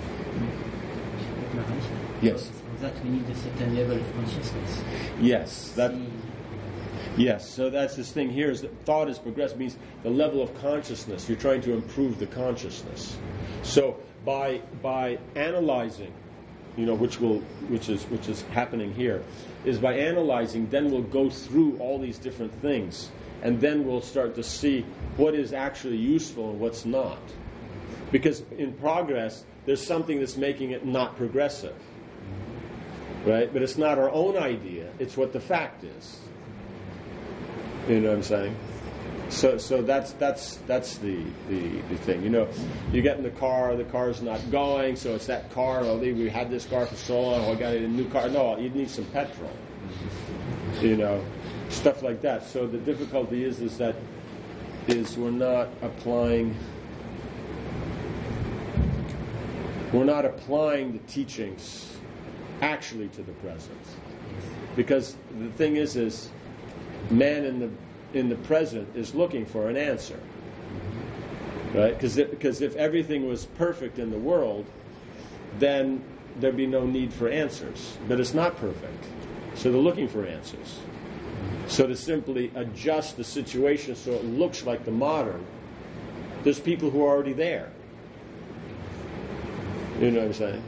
Yes. That we need a certain level of consciousness. Yes. Yes. So that's this thing here is that thought is progressive means the level of consciousness. You're trying to improve the consciousness. So by analyzing, which is happening here, is by analyzing, then we'll go through all these different things, and then we'll start to see what is actually useful and what's not. Because in progress, there's something that's making it not progressive, right? But it's not our own idea; it's what the fact is. You know what I'm saying? So that's the thing. You get in the car's not going, so it's that car. Oh, we had this car for so long. Oh, I got a new car. No, you need some petrol. Stuff like that. So the difficulty is we're not applying the teachings actually to the present, because the thing is man in the present is looking for an answer, right? Because if everything was perfect in the world, then there'd be no need for answers. But it's not perfect, so they're looking for answers. So to simply adjust the situation so it looks like the modern, there's people who are already there. You know what I'm saying?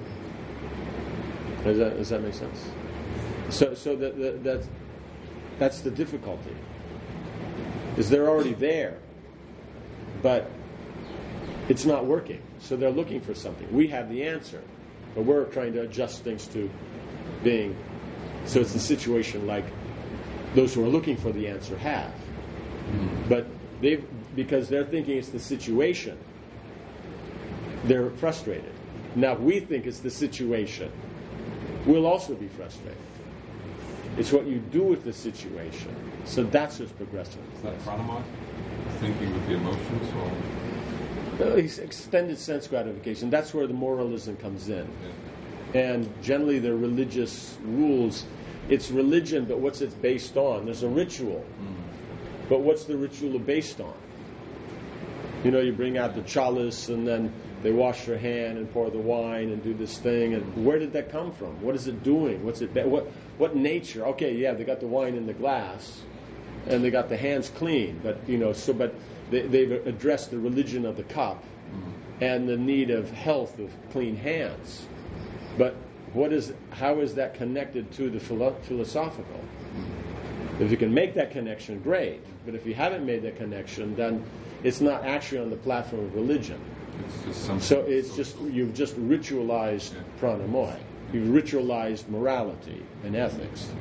Does that make sense? So that's the difficulty. Is they're already there, but it's not working. So they're looking for something. We have the answer, but we're trying to adjust things to being. So it's a situation like those who are looking for the answer have. But because they're thinking it's the situation, they're frustrated. Now, if we think it's the situation, we'll also be frustrated. It's what you do with the situation. So that's what's progressive. Is that pranamata? Thinking with the emotions, or extended sense gratification? That's where the moralism comes in. Yeah. And generally, the religious rules. It's religion, but what's it based on? There's a ritual, but what's the ritual based on? You bring out the chalice, and then they wash their hand and pour the wine and do this thing. And where did that come from? What is it doing? What's it? What nature? Okay, yeah, they got the wine in the glass, and they got the hands clean. But they've addressed the religion of the cup and the need of health of clean hands. But how is that connected to the philosophical? If you can make that connection, great. But if you haven't made that connection, then it's not actually on the platform of religion. So it's just you've just ritualized pranamoi. You've ritualized morality and ethics.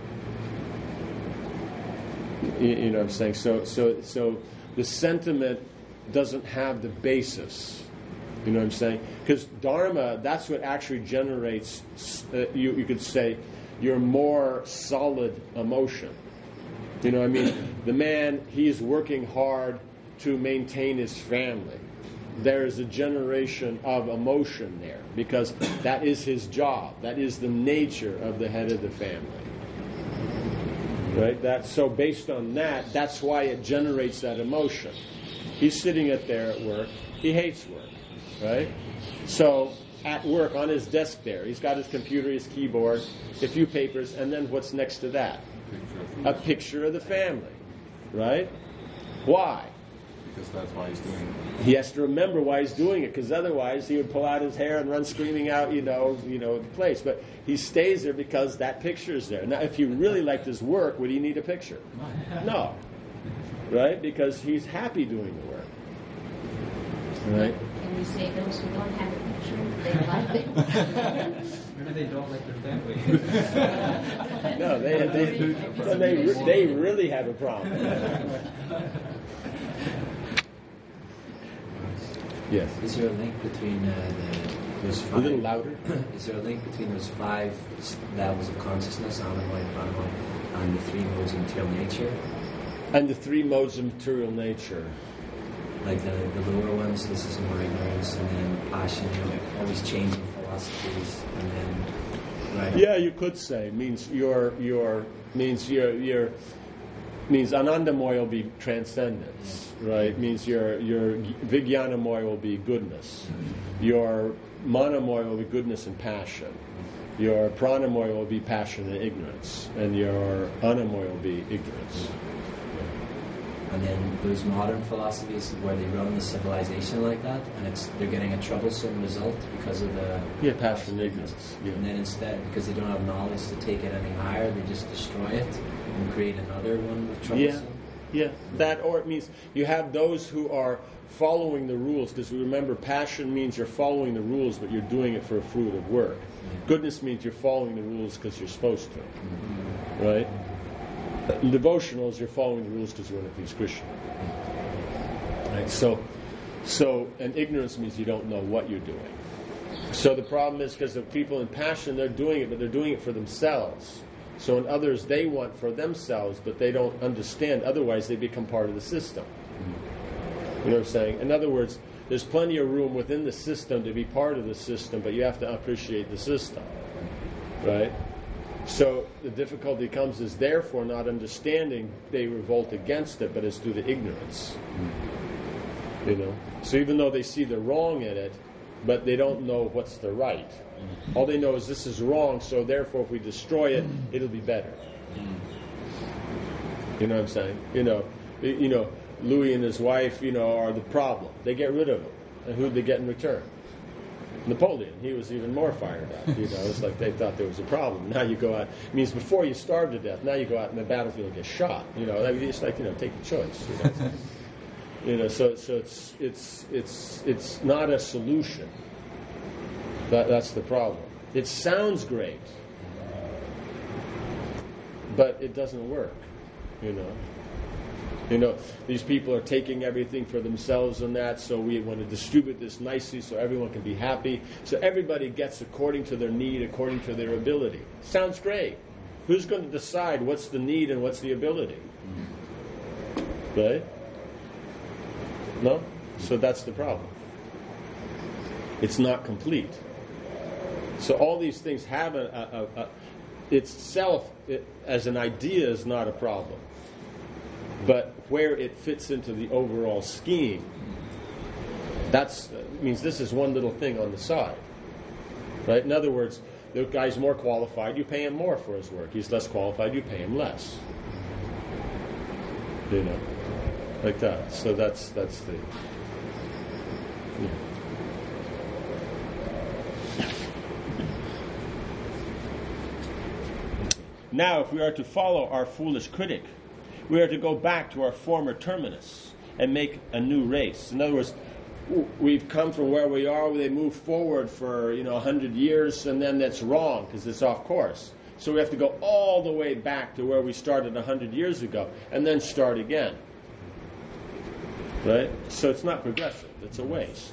You know what I'm saying? So the sentiment doesn't have the basis. You know what I'm saying? Because Dharma, that's what actually generates, you could say, your more solid emotion. You know what I mean? The man, he's working hard to maintain his family. There is a generation of emotion there because that is his job. That is the nature of the head of the family. Right? So based on that, that's why it generates that emotion. He's sitting there at work. He hates work. Right? So at work, on his desk there, he's got his computer, his keyboard, a few papers, and then what's next to that? A picture of the family. Right? Why? Because that's why he's doing it. He has to remember why he's doing it, because otherwise he would pull out his hair and run screaming out, the place. But he stays there because that picture is there. Now, if he really liked his work, would he need a picture? No. Right? Because he's happy doing the work. Right? Can you say those who don't have a picture, they like it? Maybe they don't like their family. No, they really have a problem. Yes. Is there a link between the There's A little louder. Is there a link between those 5 levels of consciousness, Anandamaya, Pranamaya, and the 3 modes of material nature? And the 3 modes of material nature. Like the lower ones, this is more ignorance, and then passion, always changing philosophies, and then right. Yeah, you could say means Anandamoy will be transcendence, right? Means your Vijnanamoy will be goodness. Your Manamoy will be goodness and passion. Your Pranamoy will be passion and ignorance, and your Anamoy will be ignorance. And then those modern philosophies where they run the civilization like that, and they're getting a troublesome result because of the passion and ignorance. Yeah. And then instead, because they don't have knowledge to take it any higher, they just destroy it and create another one with troublesome. Yeah. That, or it means you have those who are following the rules, because remember, passion means you're following the rules, but you're doing it for a fruit of work. Goodness means you're following the rules because you're supposed to, right? Devotionals, you're following the rules because you want to please Krishna. Right? So, and ignorance means you don't know what you're doing. So the problem is because the people in passion, they're doing it, but they're doing it for themselves. So in others, they want for themselves, but they don't understand. Otherwise, they become part of the system. You know what I'm saying? In other words, there's plenty of room within the system to be part of the system, but you have to appreciate the system. Right? So the difficulty comes is therefore not understanding, they revolt against it, but it's due to ignorance. You know? So even though they see the wrong in it, but they don't know what's the right. All they know is this is wrong, so therefore if we destroy it, it'll be better. You know what I'm saying? You know, Louis and his wife, are the problem. They get rid of him. And who'd they get in return? Napoleon. He was even more fired up. It's like they thought there was a problem. Now you go out. It means before you starve to death, now you go out in the battlefield and get shot. It's like, take a choice. So it's not a solution. That's the problem. It sounds great, but it doesn't work. These people are taking everything for themselves and that, so we want to distribute this nicely so everyone can be happy. So everybody gets according to their need, according to their ability. Sounds great. Who's going to decide what's the need and what's the ability? Right? No? So that's the problem. It's not complete. So all these things have itself, as an idea, is not a problem. But where it fits into the overall scheme, means this is one little thing on the side. Right? In other words, the guy's more qualified, you pay him more for his work. He's less qualified, you pay him less. Like that. So that's the... Yeah. Now, if we are to follow our foolish critic, we are to go back to our former terminus and make a new race. In other words, we've come from where we are, they move forward for 100 years, and then that's wrong because it's off course. So we have to go all the way back to where we started 100 years ago and then start again. Right? So it's not progressive. It's a waste.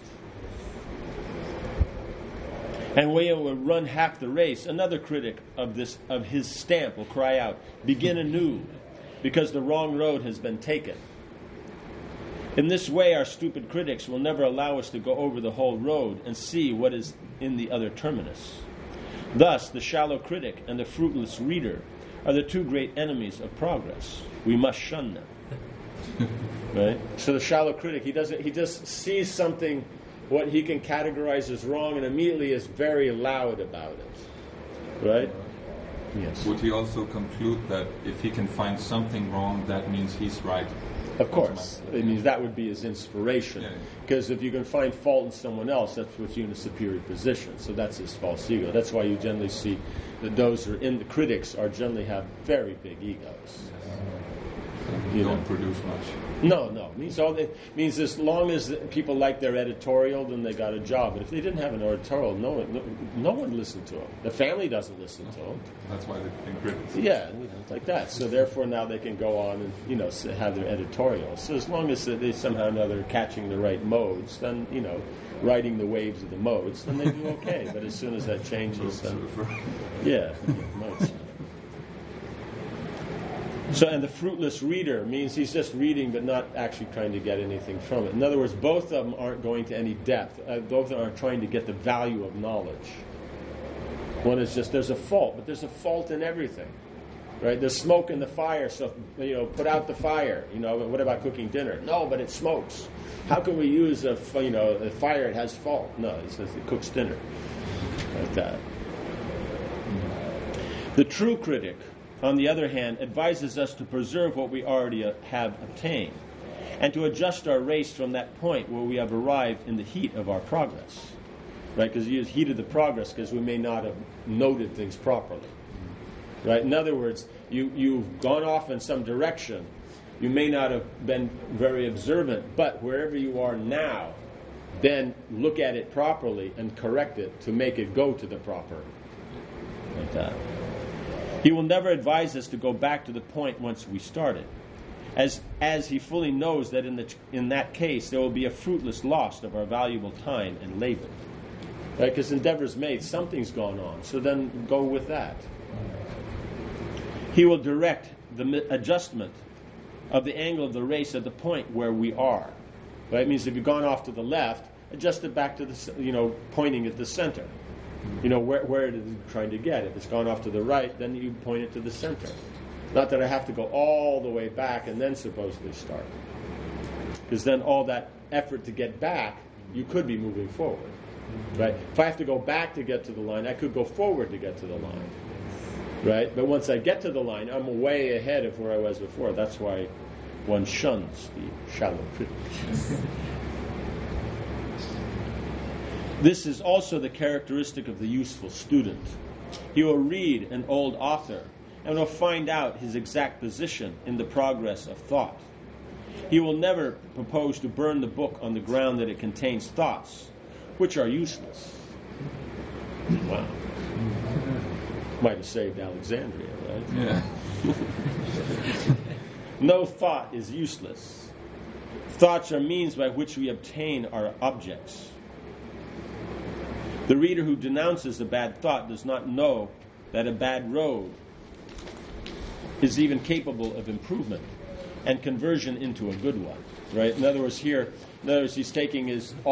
And when we will run half the race, another critic of his stamp will cry out, "Begin anew, because the wrong road has been taken." In this way, our stupid critics will never allow us to go over the whole road and see what is in the other terminus. Thus, the shallow critic and the fruitless reader are the two great enemies of progress. We must shun them. Right? So the shallow critic, he just sees something, what he can categorize as wrong, and immediately is very loud about it. Right? Yes. Would he also conclude that if he can find something wrong, that means he's right? Of course. It means that would be his inspiration. Because if you can find fault in someone else, that puts you in a superior position. So that's his false ego. That's why you generally see that those who are in the critics generally have very big egos. You don't produce much. No. It means as long as people like their editorial, then they got a job. But if they didn't have an editorial, no one listened to them. The family doesn't listen to them. That's why they became critics. Yeah, like that. So therefore now they can go on and, have their editorial. So as long as they somehow or another catching the right modes, then, riding the waves of the modes, then they do okay. But as soon as that changes, then... Yeah, modes. So, and the fruitless reader means he's just reading but not actually trying to get anything from it. In other words, both of them aren't going to any depth. Both of them aren't trying to get the value of knowledge. One is just, there's a fault, but there's a fault in everything. Right? There's smoke in the fire, so, put out the fire. But what about cooking dinner? No, but it smokes. How can we use a fire that has fault? No, it says it cooks dinner. Like that. The true critic, on the other hand, advises us to preserve what we already have obtained and to adjust our race from that point where we have arrived in the heat of our progress. Right? Because you use heat of the progress because we may not have noted things properly. Right? In other words, you've gone off in some direction. You may not have been very observant, but wherever you are now, then look at it properly and correct it to make it go to the proper. Like that. He will never advise us to go back to the point whence we started, as he fully knows that in that case there will be a fruitless loss of our valuable time and labor. Right? Because endeavor's made, something's gone on, so then go with that. He will direct the adjustment of the angle of the race at the point where we are. Right? It means if you've gone off to the left, adjust it back to the pointing at the center. Where it is trying to get. If it's gone off to the right, then you point it to the center. Not that I have to go all the way back and then supposedly start. Because then all that effort to get back, you could be moving forward. Right? If I have to go back to get to the line, I could go forward to get to the line. Right? But once I get to the line, I'm way ahead of where I was before. That's why one shuns the shallow critic. This is also the characteristic of the useful student. He will read an old author and will find out his exact position in the progress of thought. He will never propose to burn the book on the ground that it contains thoughts which are useless. Wow. Might have saved Alexandria, right? Yeah. No thought is useless. Thoughts are means by which we obtain our objects. The reader who denounces a bad thought does not know that a bad road is even capable of improvement and conversion into a good one. Right? In other words, he's taking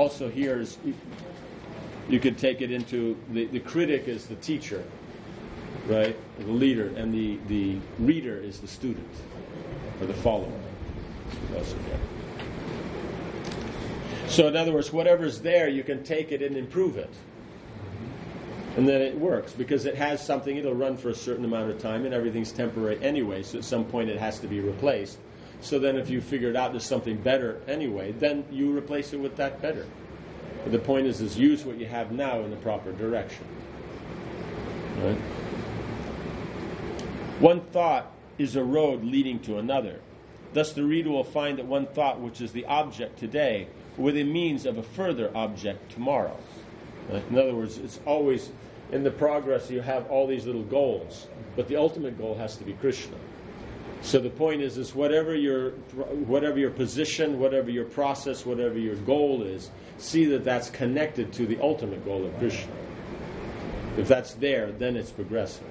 you could take it into the critic is the teacher, right? The leader, and the reader is the student or the follower. So in other words, whatever's there, you can take it and improve it. And then it works because it has something, it'll run for a certain amount of time and everything's temporary anyway, so at some point it has to be replaced. So then if you figured out there's something better anyway, then you replace it with that better. But the point is use what you have now in the proper direction. Right? One thought is a road leading to another. Thus the reader will find that one thought which is the object today will be the means of a further object tomorrow. Right? In other words, it's always in the progress you have all these little goals, but the ultimate goal has to be Krishna. So the point is whatever your position, whatever your process, whatever your goal is, see that that's connected to the ultimate goal of Krishna. If that's there, then it's progressive.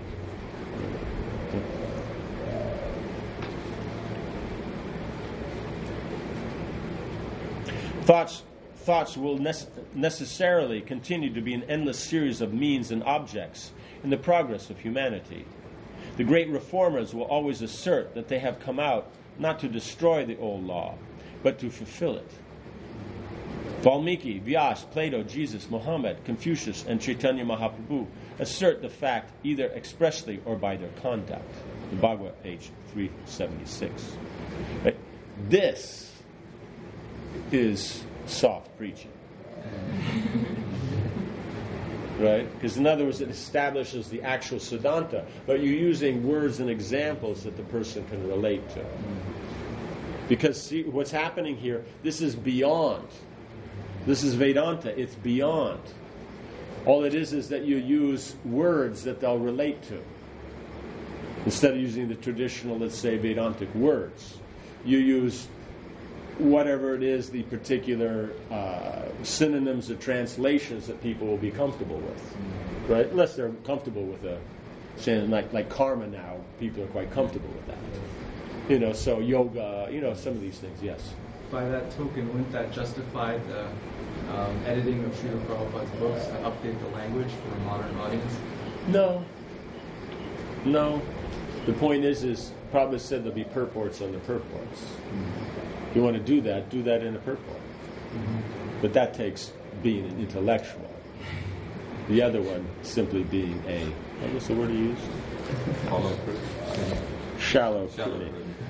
Thoughts will necessarily continue to be an endless series of means and objects in the progress of humanity. The great reformers will always assert that they have come out not to destroy the old law, but to fulfill it. Valmiki, Vyas, Plato, Jesus, Muhammad, Confucius, and Chaitanya Mahaprabhu assert the fact either expressly or by their conduct. The Bhagavad, page 376. Right? This is soft preaching. right? Because in other words, it establishes the actual Siddhanta, but you're using words and examples that the person can relate to. Because see, what's happening here, this is beyond. This is Vedanta, it's beyond. All it is that you use words that they'll relate to. Instead of using the traditional, let's say, Vedantic words, you use whatever it is, the particular synonyms or translations that people will be comfortable with, right? Unless they're comfortable with saying like karma now, people are quite comfortable with that. So yoga, some of these things, yes. By that token, wouldn't that justify the editing of Srila Prabhupada's books to update the language for a modern audience? No. The point is Prabhupada said there'll be purports on the purports. If you want to do that in a purport. But that takes being an intellectual. The other one simply being what was the word he used? Shallow critic.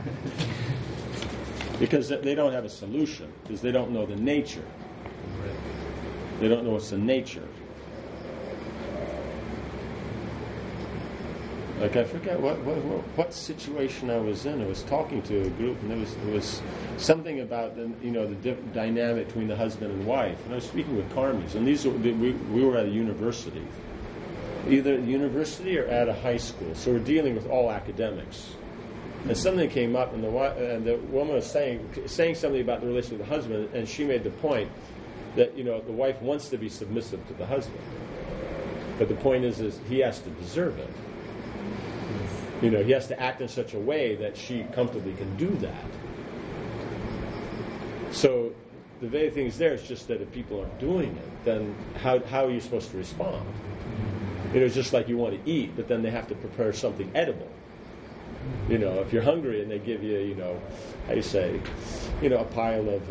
Because they don't have a solution, because they don't know the nature. They don't know what's the nature. Like I forget what situation I was in. I was talking to a group, and there was something about the dynamic between the husband and wife. And I was speaking with karmis, and we were at a university, either at a university or at a high school. So we're dealing with all academics. And something came up, and the woman was saying something about the relationship with the husband, and she made the point that the wife wants to be submissive to the husband, but the point is he has to deserve it. He has to act in such a way that she comfortably can do that. So the very thing is there. It's just that if people aren't doing it, then how are you supposed to respond? It's just like you want to eat, but then they have to prepare something edible. If you're hungry and they give you, how you say, a pile of,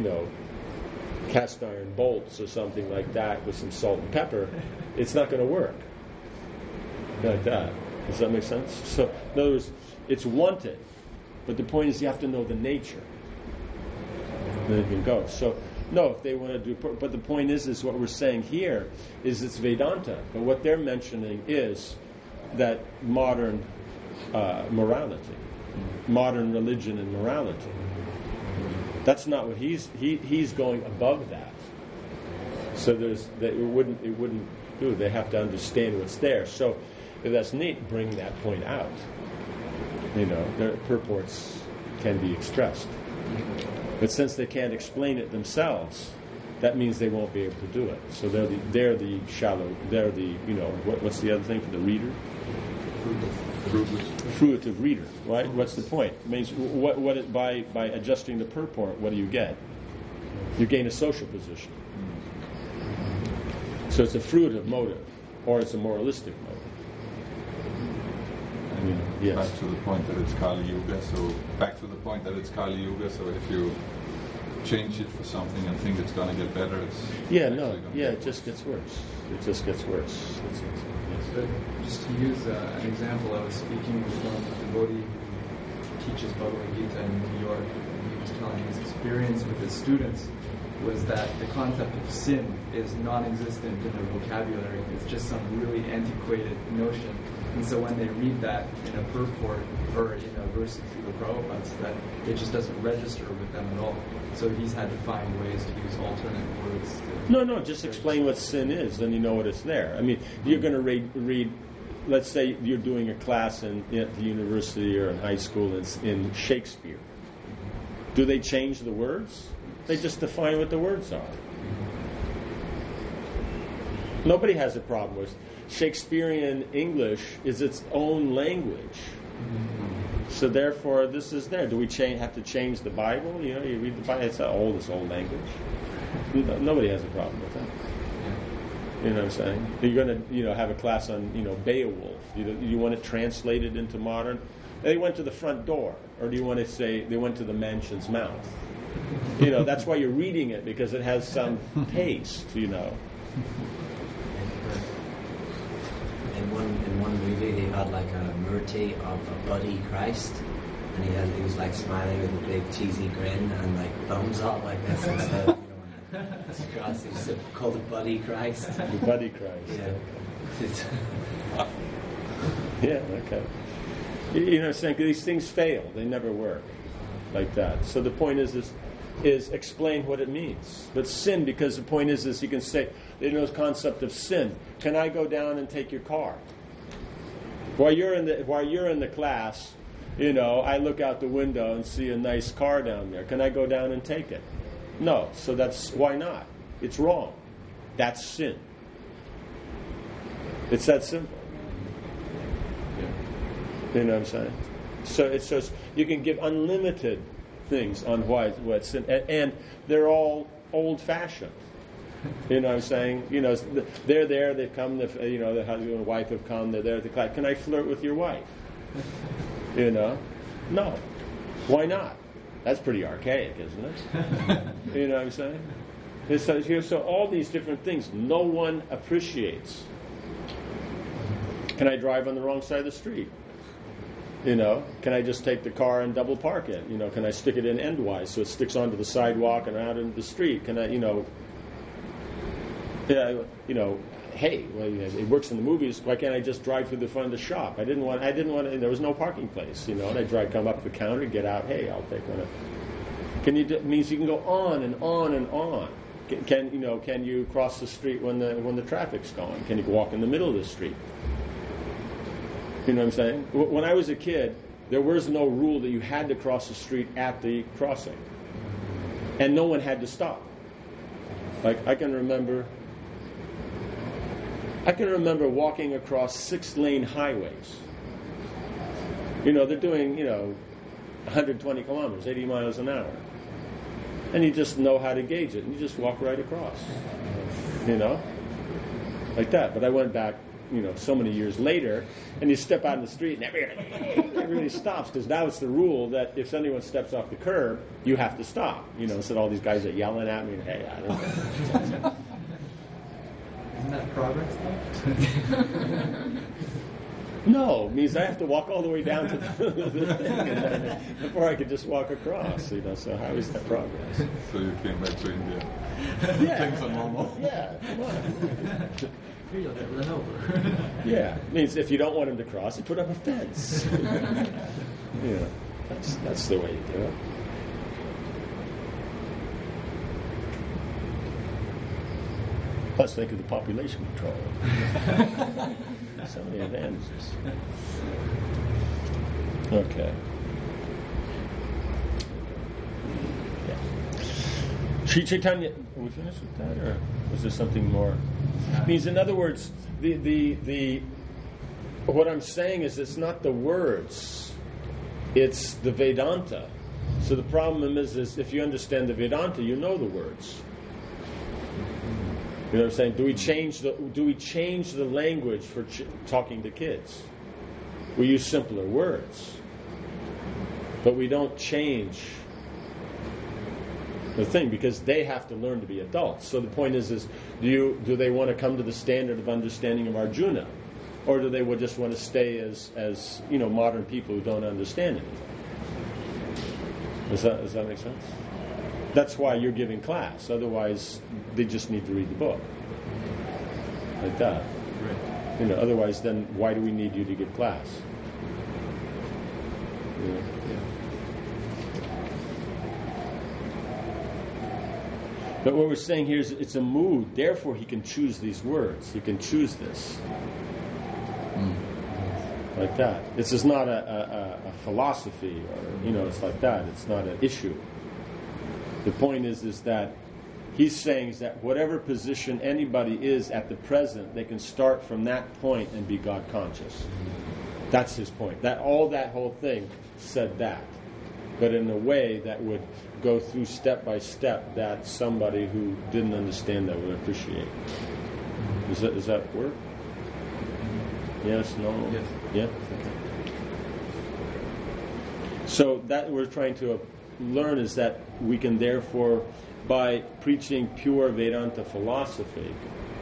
cast iron bolts or something like that with some salt and pepper, it's not going to work like that. Does that make sense? So, in other words, it's wanted, but the point is you have to know the nature. Then it can go. So, no, if they want to do, but the point is what we're saying here is it's Vedanta. But what they're mentioning is that modern morality, modern religion and morality. That's not what he's going above that. So it wouldn't do. They have to understand what's there. So if that's neat, bring that point out. Their purports can be expressed. But since they can't explain it themselves, that means they won't be able to do it. So they're the shallow. They're the what's the other thing for the reader? Fruitive reader, right? What's the point? It means by adjusting the purport, what do you get? You gain a social position. So it's a fruitive motive, or it's a moralistic motive. Yes. Back to the point that it's Kali Yuga. So if you change it for something and think it's going to get better, it just gets worse. It just gets worse. But just to use an example, I was speaking with one devotee who teaches Bhagavad Gita in New York, and he was telling me his experience with his students was that the concept of sin is non-existent in their vocabulary. It's just some really antiquated notion. And so when they read that in a purport or in a verse of Srila Prabhupada's, that it just doesn't register with them at all. So he's had to find ways to use alternate words. No, just explain what sin is, then you know what it's there. I mean, you're going to read, let's say you're doing a class at the university or in high school in Shakespeare. Do they change the words? They just define what the words are. Nobody has a problem with Shakespearean English is its own language. So therefore, this is there. Do we have to change the Bible? You read the Bible, it's old language. Nobody has a problem with that. You know what I'm saying? You're going to, have a class on, Beowulf. You want it translated into modern? They went to the front door. Or do you want to say they went to the mansion's mouth? That's why you're reading it, because it has some taste, In one movie, they had like a murti of a buddy Christ, and he was like smiling with a big cheesy grin and like thumbs up like this instead of It's cross. It's called the Buddy Christ. The Buddy Christ. Yeah. Yeah, okay. You know what I'm saying? These things fail. They never work like that. So the point is explain what it means. But sin, because the point is you can say, there's no concept of sin. Can I go down and take your car? While you're in the class, you know, I look out the window and see a nice car down there. Can I go down and take it? No. So why not? It's wrong. That's sin. It's that simple. You know what I'm saying? So it's just, you can give unlimited things on what's sin, and they're all old-fashioned. You know what I'm saying? You know, they're there, they've come, the husband and wife have come, they're there at the class. Can I flirt with your wife? You know? No. Why not? That's pretty archaic, isn't it? You know what I'm saying? So all these different things, no one appreciates. Can I drive on the wrong side of the street? You know, can I just take the car and double park it? You know, can I stick it in endwise so it sticks onto the sidewalk and out into the street? Can I, hey, well, it works in the movies. Why can't I just drive through the front of the shop? I didn't want. There was no parking place. You know, and I come up to the counter, get out. Hey, I'll take one. It means you can go on and on and on. Can you cross the street when the traffic's going? Can you walk in the middle of the street? You know what I'm saying? When I was a kid, there was no rule that you had to cross the street at the crossing. And no one had to stop. Like, I can remember walking across 6-lane highways. You know, they're doing, 120 kilometers, 80 miles an hour. And you just know how to gauge it, and you just walk right across. You know? Like that. But I went back, so many years later, and you step out in the street and everybody stops, because now it's the rule that if anyone steps off the curb, you have to stop. So all these guys are yelling at me, and hey, I don't know. Isn't that progress, though? No, it means I have to walk all the way down to the thing before I could just walk across. So how is that progress? So you came back to India. Yeah. Things are normal. Yeah, come on. Here you'll get run over. Yeah, it means if you don't want him to cross, you put up a fence. That's the way you do it. Plus, think of the population control. So many advantages. Okay. Sri Chaitanya, are we finished with that, or was there something more? Means, in other words, the what I'm saying is it's not the words, it's the Vedanta. So the problem is if you understand the Vedanta, you know the words. You know what I'm saying? Do we change the language for talking to kids? We use simpler words, but we don't change the thing, because they have to learn to be adults. So the point is do they want to come to the standard of understanding of Arjuna, or do they just want to stay as modern people who don't understand anything? Does that make sense? That's why you're giving class. Otherwise, they just need to read the book like that. Right. Otherwise, then why do we need you to give class? Yeah. But what we're saying here is it's a mood. Therefore, he can choose these words. He can choose this. Like that. This is not a philosophy, or, it's like that. It's not an issue. The point is that he's saying is that whatever position anybody is at the present, they can start from that point and be God conscious. That's his point. That whole thing said that, but in a way that would go through step by step that somebody who didn't understand that would appreciate. Does that work? Yes. No. Yes. Yeah. Okay. So that we're trying to learn is that we can therefore, by preaching pure Vedanta philosophy,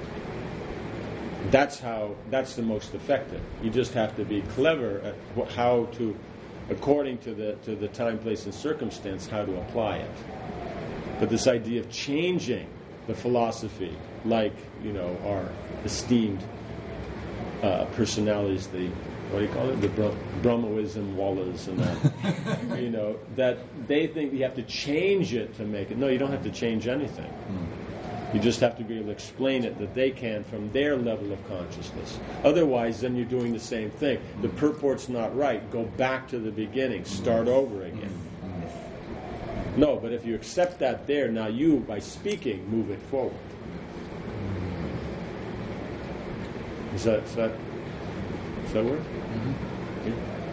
that's the most effective. You just have to be clever at how to, according to the time, place, and circumstance, how to apply it. But this idea of changing the philosophy, like, you know, our esteemed personalities, the, what do you call it, the Brahmoism, Wallace, and that, you know, that they think you have to change it to make it. No, you don't have to change anything. You just have to be able to explain it that they can from their level of consciousness. Otherwise, then you're doing the same thing. The purport's not right. Go back to the beginning. Start over again. No, but if you accept that there, now you, by speaking, move it forward. Does that work? Mm-hmm.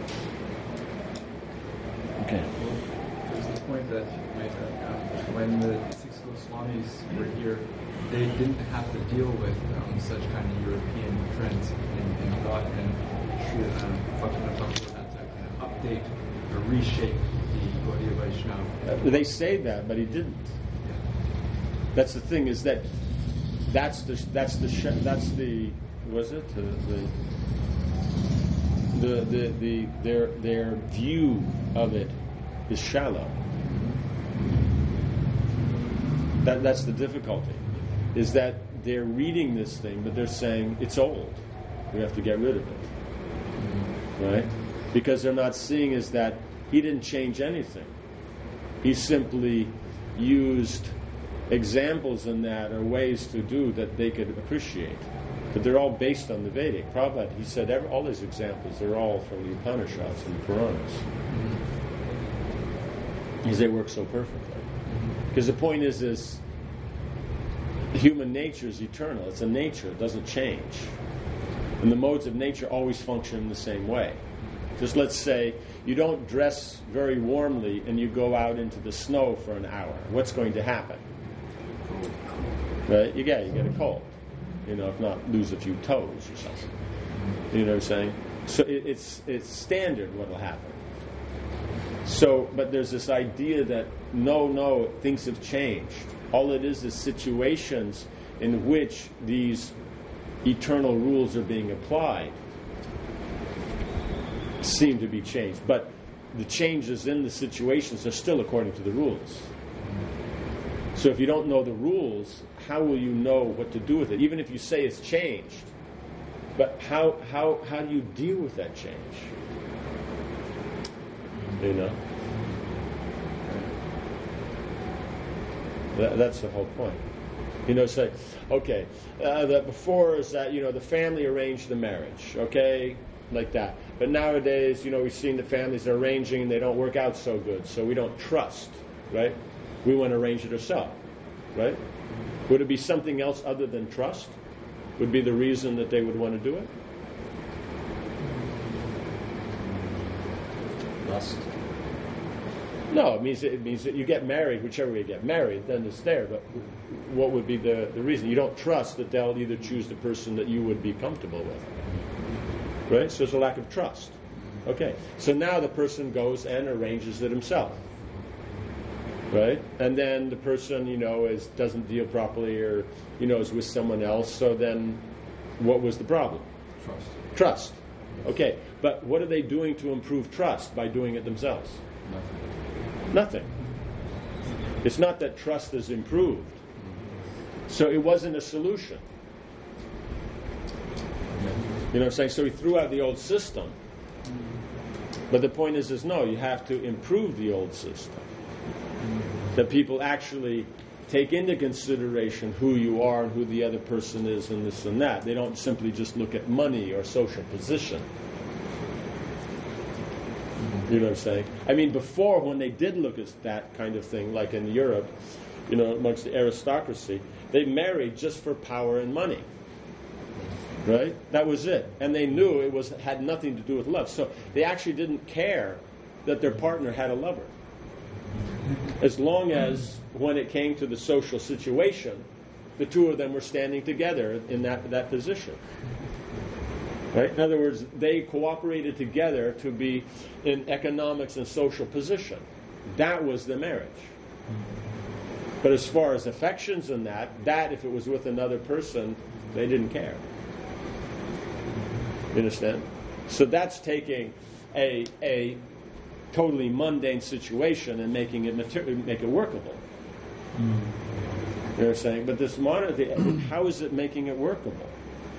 Okay. There's the point that you made that when the Six Goswamis were here, they didn't have to deal with such kind of European trends in thought, and Bhaktivinoda Thakur had to kind of update or reshape the Gaudiya Vaishnava. They say that, but he didn't. That's the thing, is that that's the was it their view of it is shallow. That's the difficulty, is that they're reading this thing, but they're saying it's old. We have to get rid of it, right? Because they're not seeing is that he didn't change anything. He simply used examples in that, or ways to do that they could appreciate. But they're all based on the Vedic. Prabhupada, he said, all these examples are all from the Upanishads and the Puranas. Because they work so perfectly. Because the point is human nature is eternal. It's a nature. It doesn't change. And the modes of nature always function in the same way. Just let's say you don't dress very warmly and you go out into the snow for an hour. What's going to happen? Right? You get a cold. You know, if not, lose a few toes or something. You know what I'm saying? So it's standard what will happen. So, but there's this idea that no, things have changed. All it is situations in which these eternal rules are being applied seem to be changed. But the changes in the situations are still according to the rules. So if you don't know the rules, how will you know what to do with it? Even if you say it's changed, but how do you deal with that change? You know? That's the whole point. You know, say, okay, that before is that, you know, the family arranged the marriage, okay, like that. But nowadays, you know, we've seen the families are arranging and they don't work out so good, so we don't trust, right? We want to arrange it ourselves, right? Would it be something else other than trust? Would be the reason that they would want to do it? Lust. No, it means that you get married, whichever way you get married, then it's there. But what would be the reason? You don't trust that they'll either choose the person that you would be comfortable with. Right? So there's a lack of trust. Okay. So now the person goes and arranges it himself. Right? And then the person, you know, doesn't deal properly, or, you know, is with someone else. So then what was the problem? Trust. Okay. But what are they doing to improve trust by doing it themselves? Nothing. It's not that trust is improved. So it wasn't a solution. You know what I'm saying? So he threw out the old system. But the point is no, you have to improve the old system. That people actually take into consideration who you are and who the other person is and this and that. They don't simply just look at money or social position. You know what I'm saying? I mean, before, when they did look at that kind of thing, like in Europe, you know, amongst the aristocracy, they married just for power and money. Right? That was it. And they knew it had nothing to do with love. So they actually didn't care that their partner had a lover. As long as, when it came to the social situation, the two of them were standing together in that position. Right? In other words, they cooperated together to be in economics and social position. That was the marriage. But as far as affections and that if it was with another person, they didn't care. You understand? So that's taking a totally mundane situation and making it workable. You know what I'm saying? But this modern, how is it making it workable?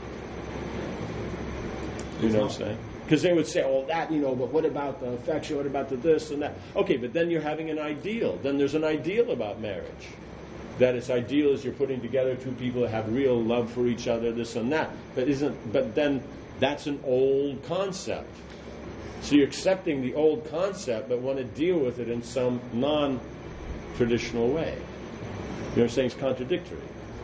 You know what I'm saying? Because they would say, oh, that, but what about the affection? What about the this and that? Okay, but then you're having an ideal. Then there's an ideal about marriage. That it's ideal as you're putting together two people that have real love for each other, this and that. But then that's an old concept. So you're accepting the old concept, but want to deal with it in some non-traditional way. You know what I'm saying? It's contradictory.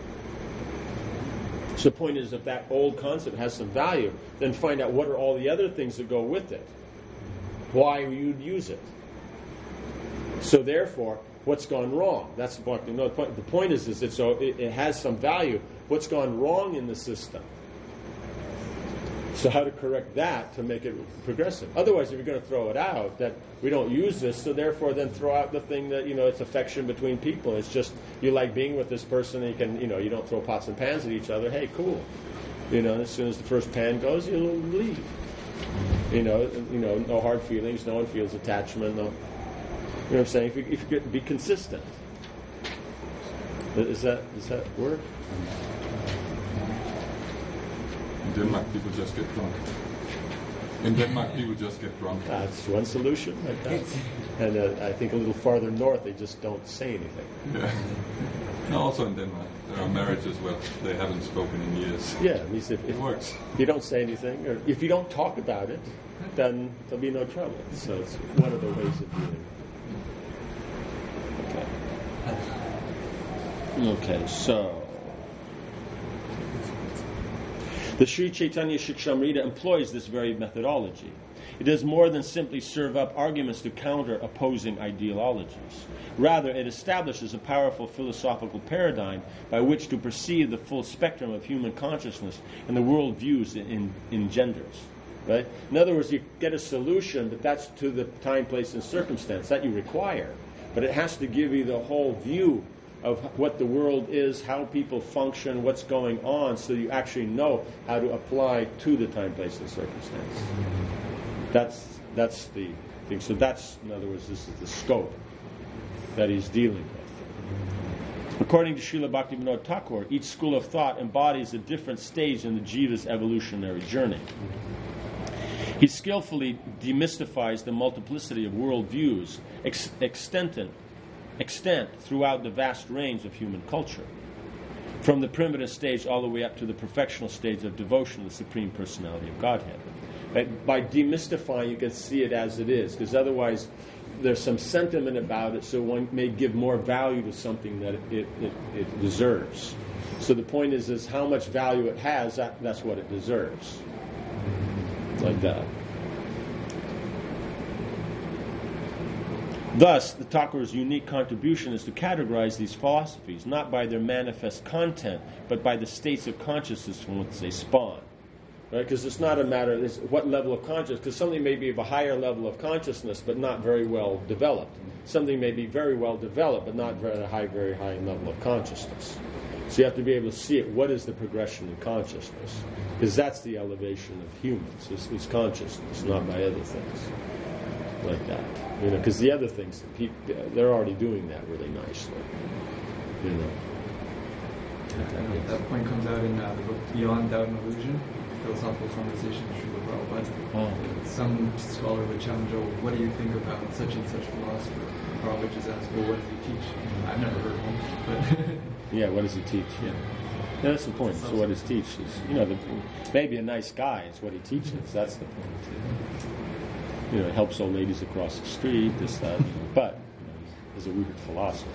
So the point is, if that old concept has some value, then find out what are all the other things that go with it. Why you'd use it. So therefore, what's gone wrong? That's the point. The point is it has some value. What's gone wrong in the system? So how to correct that to make it progressive? Otherwise, if you're going to throw it out, that we don't use this, so therefore then throw out the thing that, it's affection between people. It's just you like being with this person, and you can, you don't throw pots and pans at each other. Hey, cool. As soon as the first pan goes, you'll leave. No hard feelings, no one feels attachment, no. You know what I'm saying? If you could be consistent. Does that work? In Denmark, people just get drunk. That's one solution, like that. And I think a little farther north, they just don't say anything. Yeah. No, also in Denmark, there are marriages where they haven't spoken in years. Yeah, at least if it works. If you don't say anything, or if you don't talk about it, then there'll be no trouble. So it's one of the ways of dealing with it. Okay, so the Sri Chaitanya Shikshamrita employs this very methodology. It does more than simply serve up arguments to counter opposing ideologies. Rather, it establishes a powerful philosophical paradigm by which to perceive the full spectrum of human consciousness and the world views it engenders. Right? In other words, you get a solution, but that's to the time, place, and circumstance that you require. But it has to give you the whole view of what the world is, how people function, what's going on, so you actually know how to apply to the time, place, and circumstance. That's the thing. So that's, in other words, this is the scope that he's dealing with. According to Srila Bhaktivinoda Thakur, each school of thought embodies a different stage in the jiva's evolutionary journey. He skillfully demystifies the multiplicity of worldviews extent throughout the vast range of human culture, from the primitive stage all the way up to the perfectional stage of devotion to the Supreme Personality of Godhead. Right? By demystifying, you can see it as it is, because otherwise there's some sentiment about it, so one may give more value to something that it deserves. So the point is how much value it has, that's what it deserves. Like that. Thus, the Thakur's unique contribution is to categorize these philosophies, not by their manifest content, but by the states of consciousness from which they spawn. Right? Because it's not a matter of what level of consciousness, because something may be of a higher level of consciousness, but not very well developed. Something may be very well developed, but not very high level of consciousness. So you have to be able to see it. What is the progression in consciousness? Because that's the elevation of humans. It's consciousness, not by other things. Like that, because the other things, they're already doing that really nicely, That point comes out in the book Beyond Doubt and Illusion, Philosophical Conversation with Srila Prabhupada. Some scholar would challenge, what do you think about such and such philosopher? Prabhupada just asks, what does he teach? I've never heard of him, but yeah, what does he teach? Yeah, that's the point. So what he teaches, maybe a nice guy is what he teaches. That's the point. It helps old ladies across the street, this, that, but he's a weird philosopher.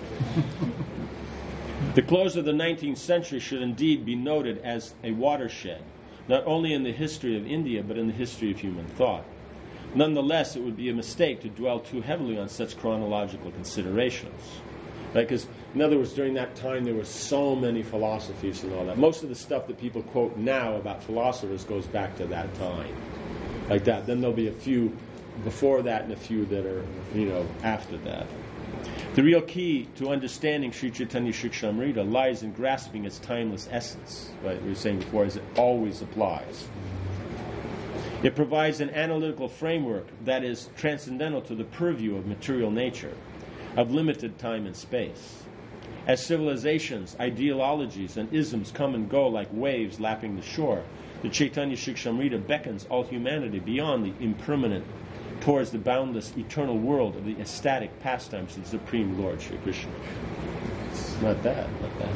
The close of the 19th century should indeed be noted as a watershed, not only in the history of India, but in the history of human thought. Nonetheless, it would be a mistake to dwell too heavily on such chronological considerations. Right? Because, in other words, during that time there were so many philosophies and all that. Most of the stuff that people quote now about philosophers goes back to that time. Like that. Then there'll be a few before that and a few that are, after that. The real key to understanding Sri Chaitanya Shikshamrita lies in grasping its timeless essence. Right? We were saying before, as it always applies. It provides an analytical framework that is transcendental to the purview of material nature, of limited time and space. As civilizations, ideologies, and isms come and go like waves lapping the shore, the Chaitanya Shikshamrita beckons all humanity beyond the impermanent towards the boundless eternal world of the ecstatic pastimes of the Supreme Lord Shri Krishna. Not bad, not bad.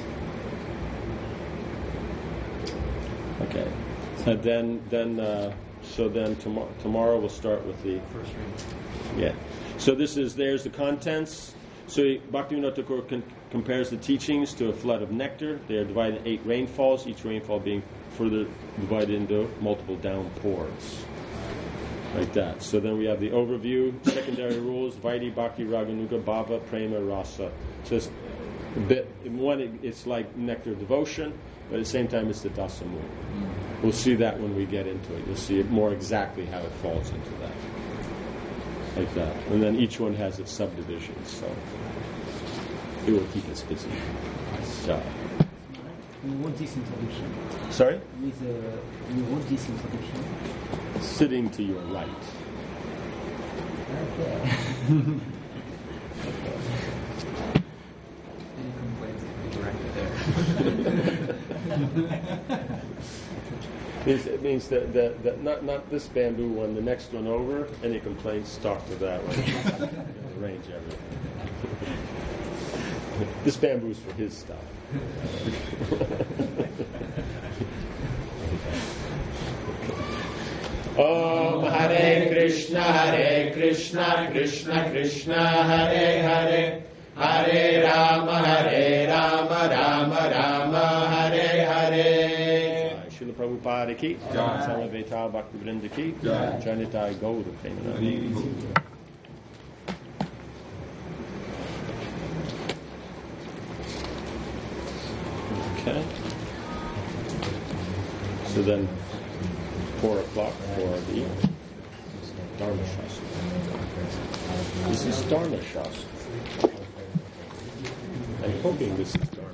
Okay. And then tomorrow we'll start with the First reading. yeah. So there's the contents. So Bhaktivinoda Thakur compares the teachings to a flood of nectar. They are divided in 8 rainfalls, each rainfall being further divided into multiple downpours. Like that. So then we have the overview, secondary rules, Vaidhi, Bhakti, Raganuga, Bhava, Prema, Rasa. So it's a bit, it's like nectar devotion, but at the same time it's the Dasamu. We'll see that when we get into it. You'll see it more exactly how it falls into that. Like that. And then each one has its subdivisions, so it will keep us busy. So. We want this introduction. Sorry? We want this introduction. Sitting to your right. Okay. Any complaints can be directed there. It means that not this bamboo one, the next one over. Any complaints, talk to that one. Arrange everything. This bamboo's for his stuff. Om Hare Krishna, Krishna Krishna, Hare Hare, Hare Rama, Rama Rama, Hare Hare. Srila Prabhupada ki, Salaveta Bhakti Vrinda ki, Janitai Gaura Premanandi. Okay. So then, 4 o'clock for the Dharma Shastra. This is Dharma Shastra. I'm hoping this is Dharma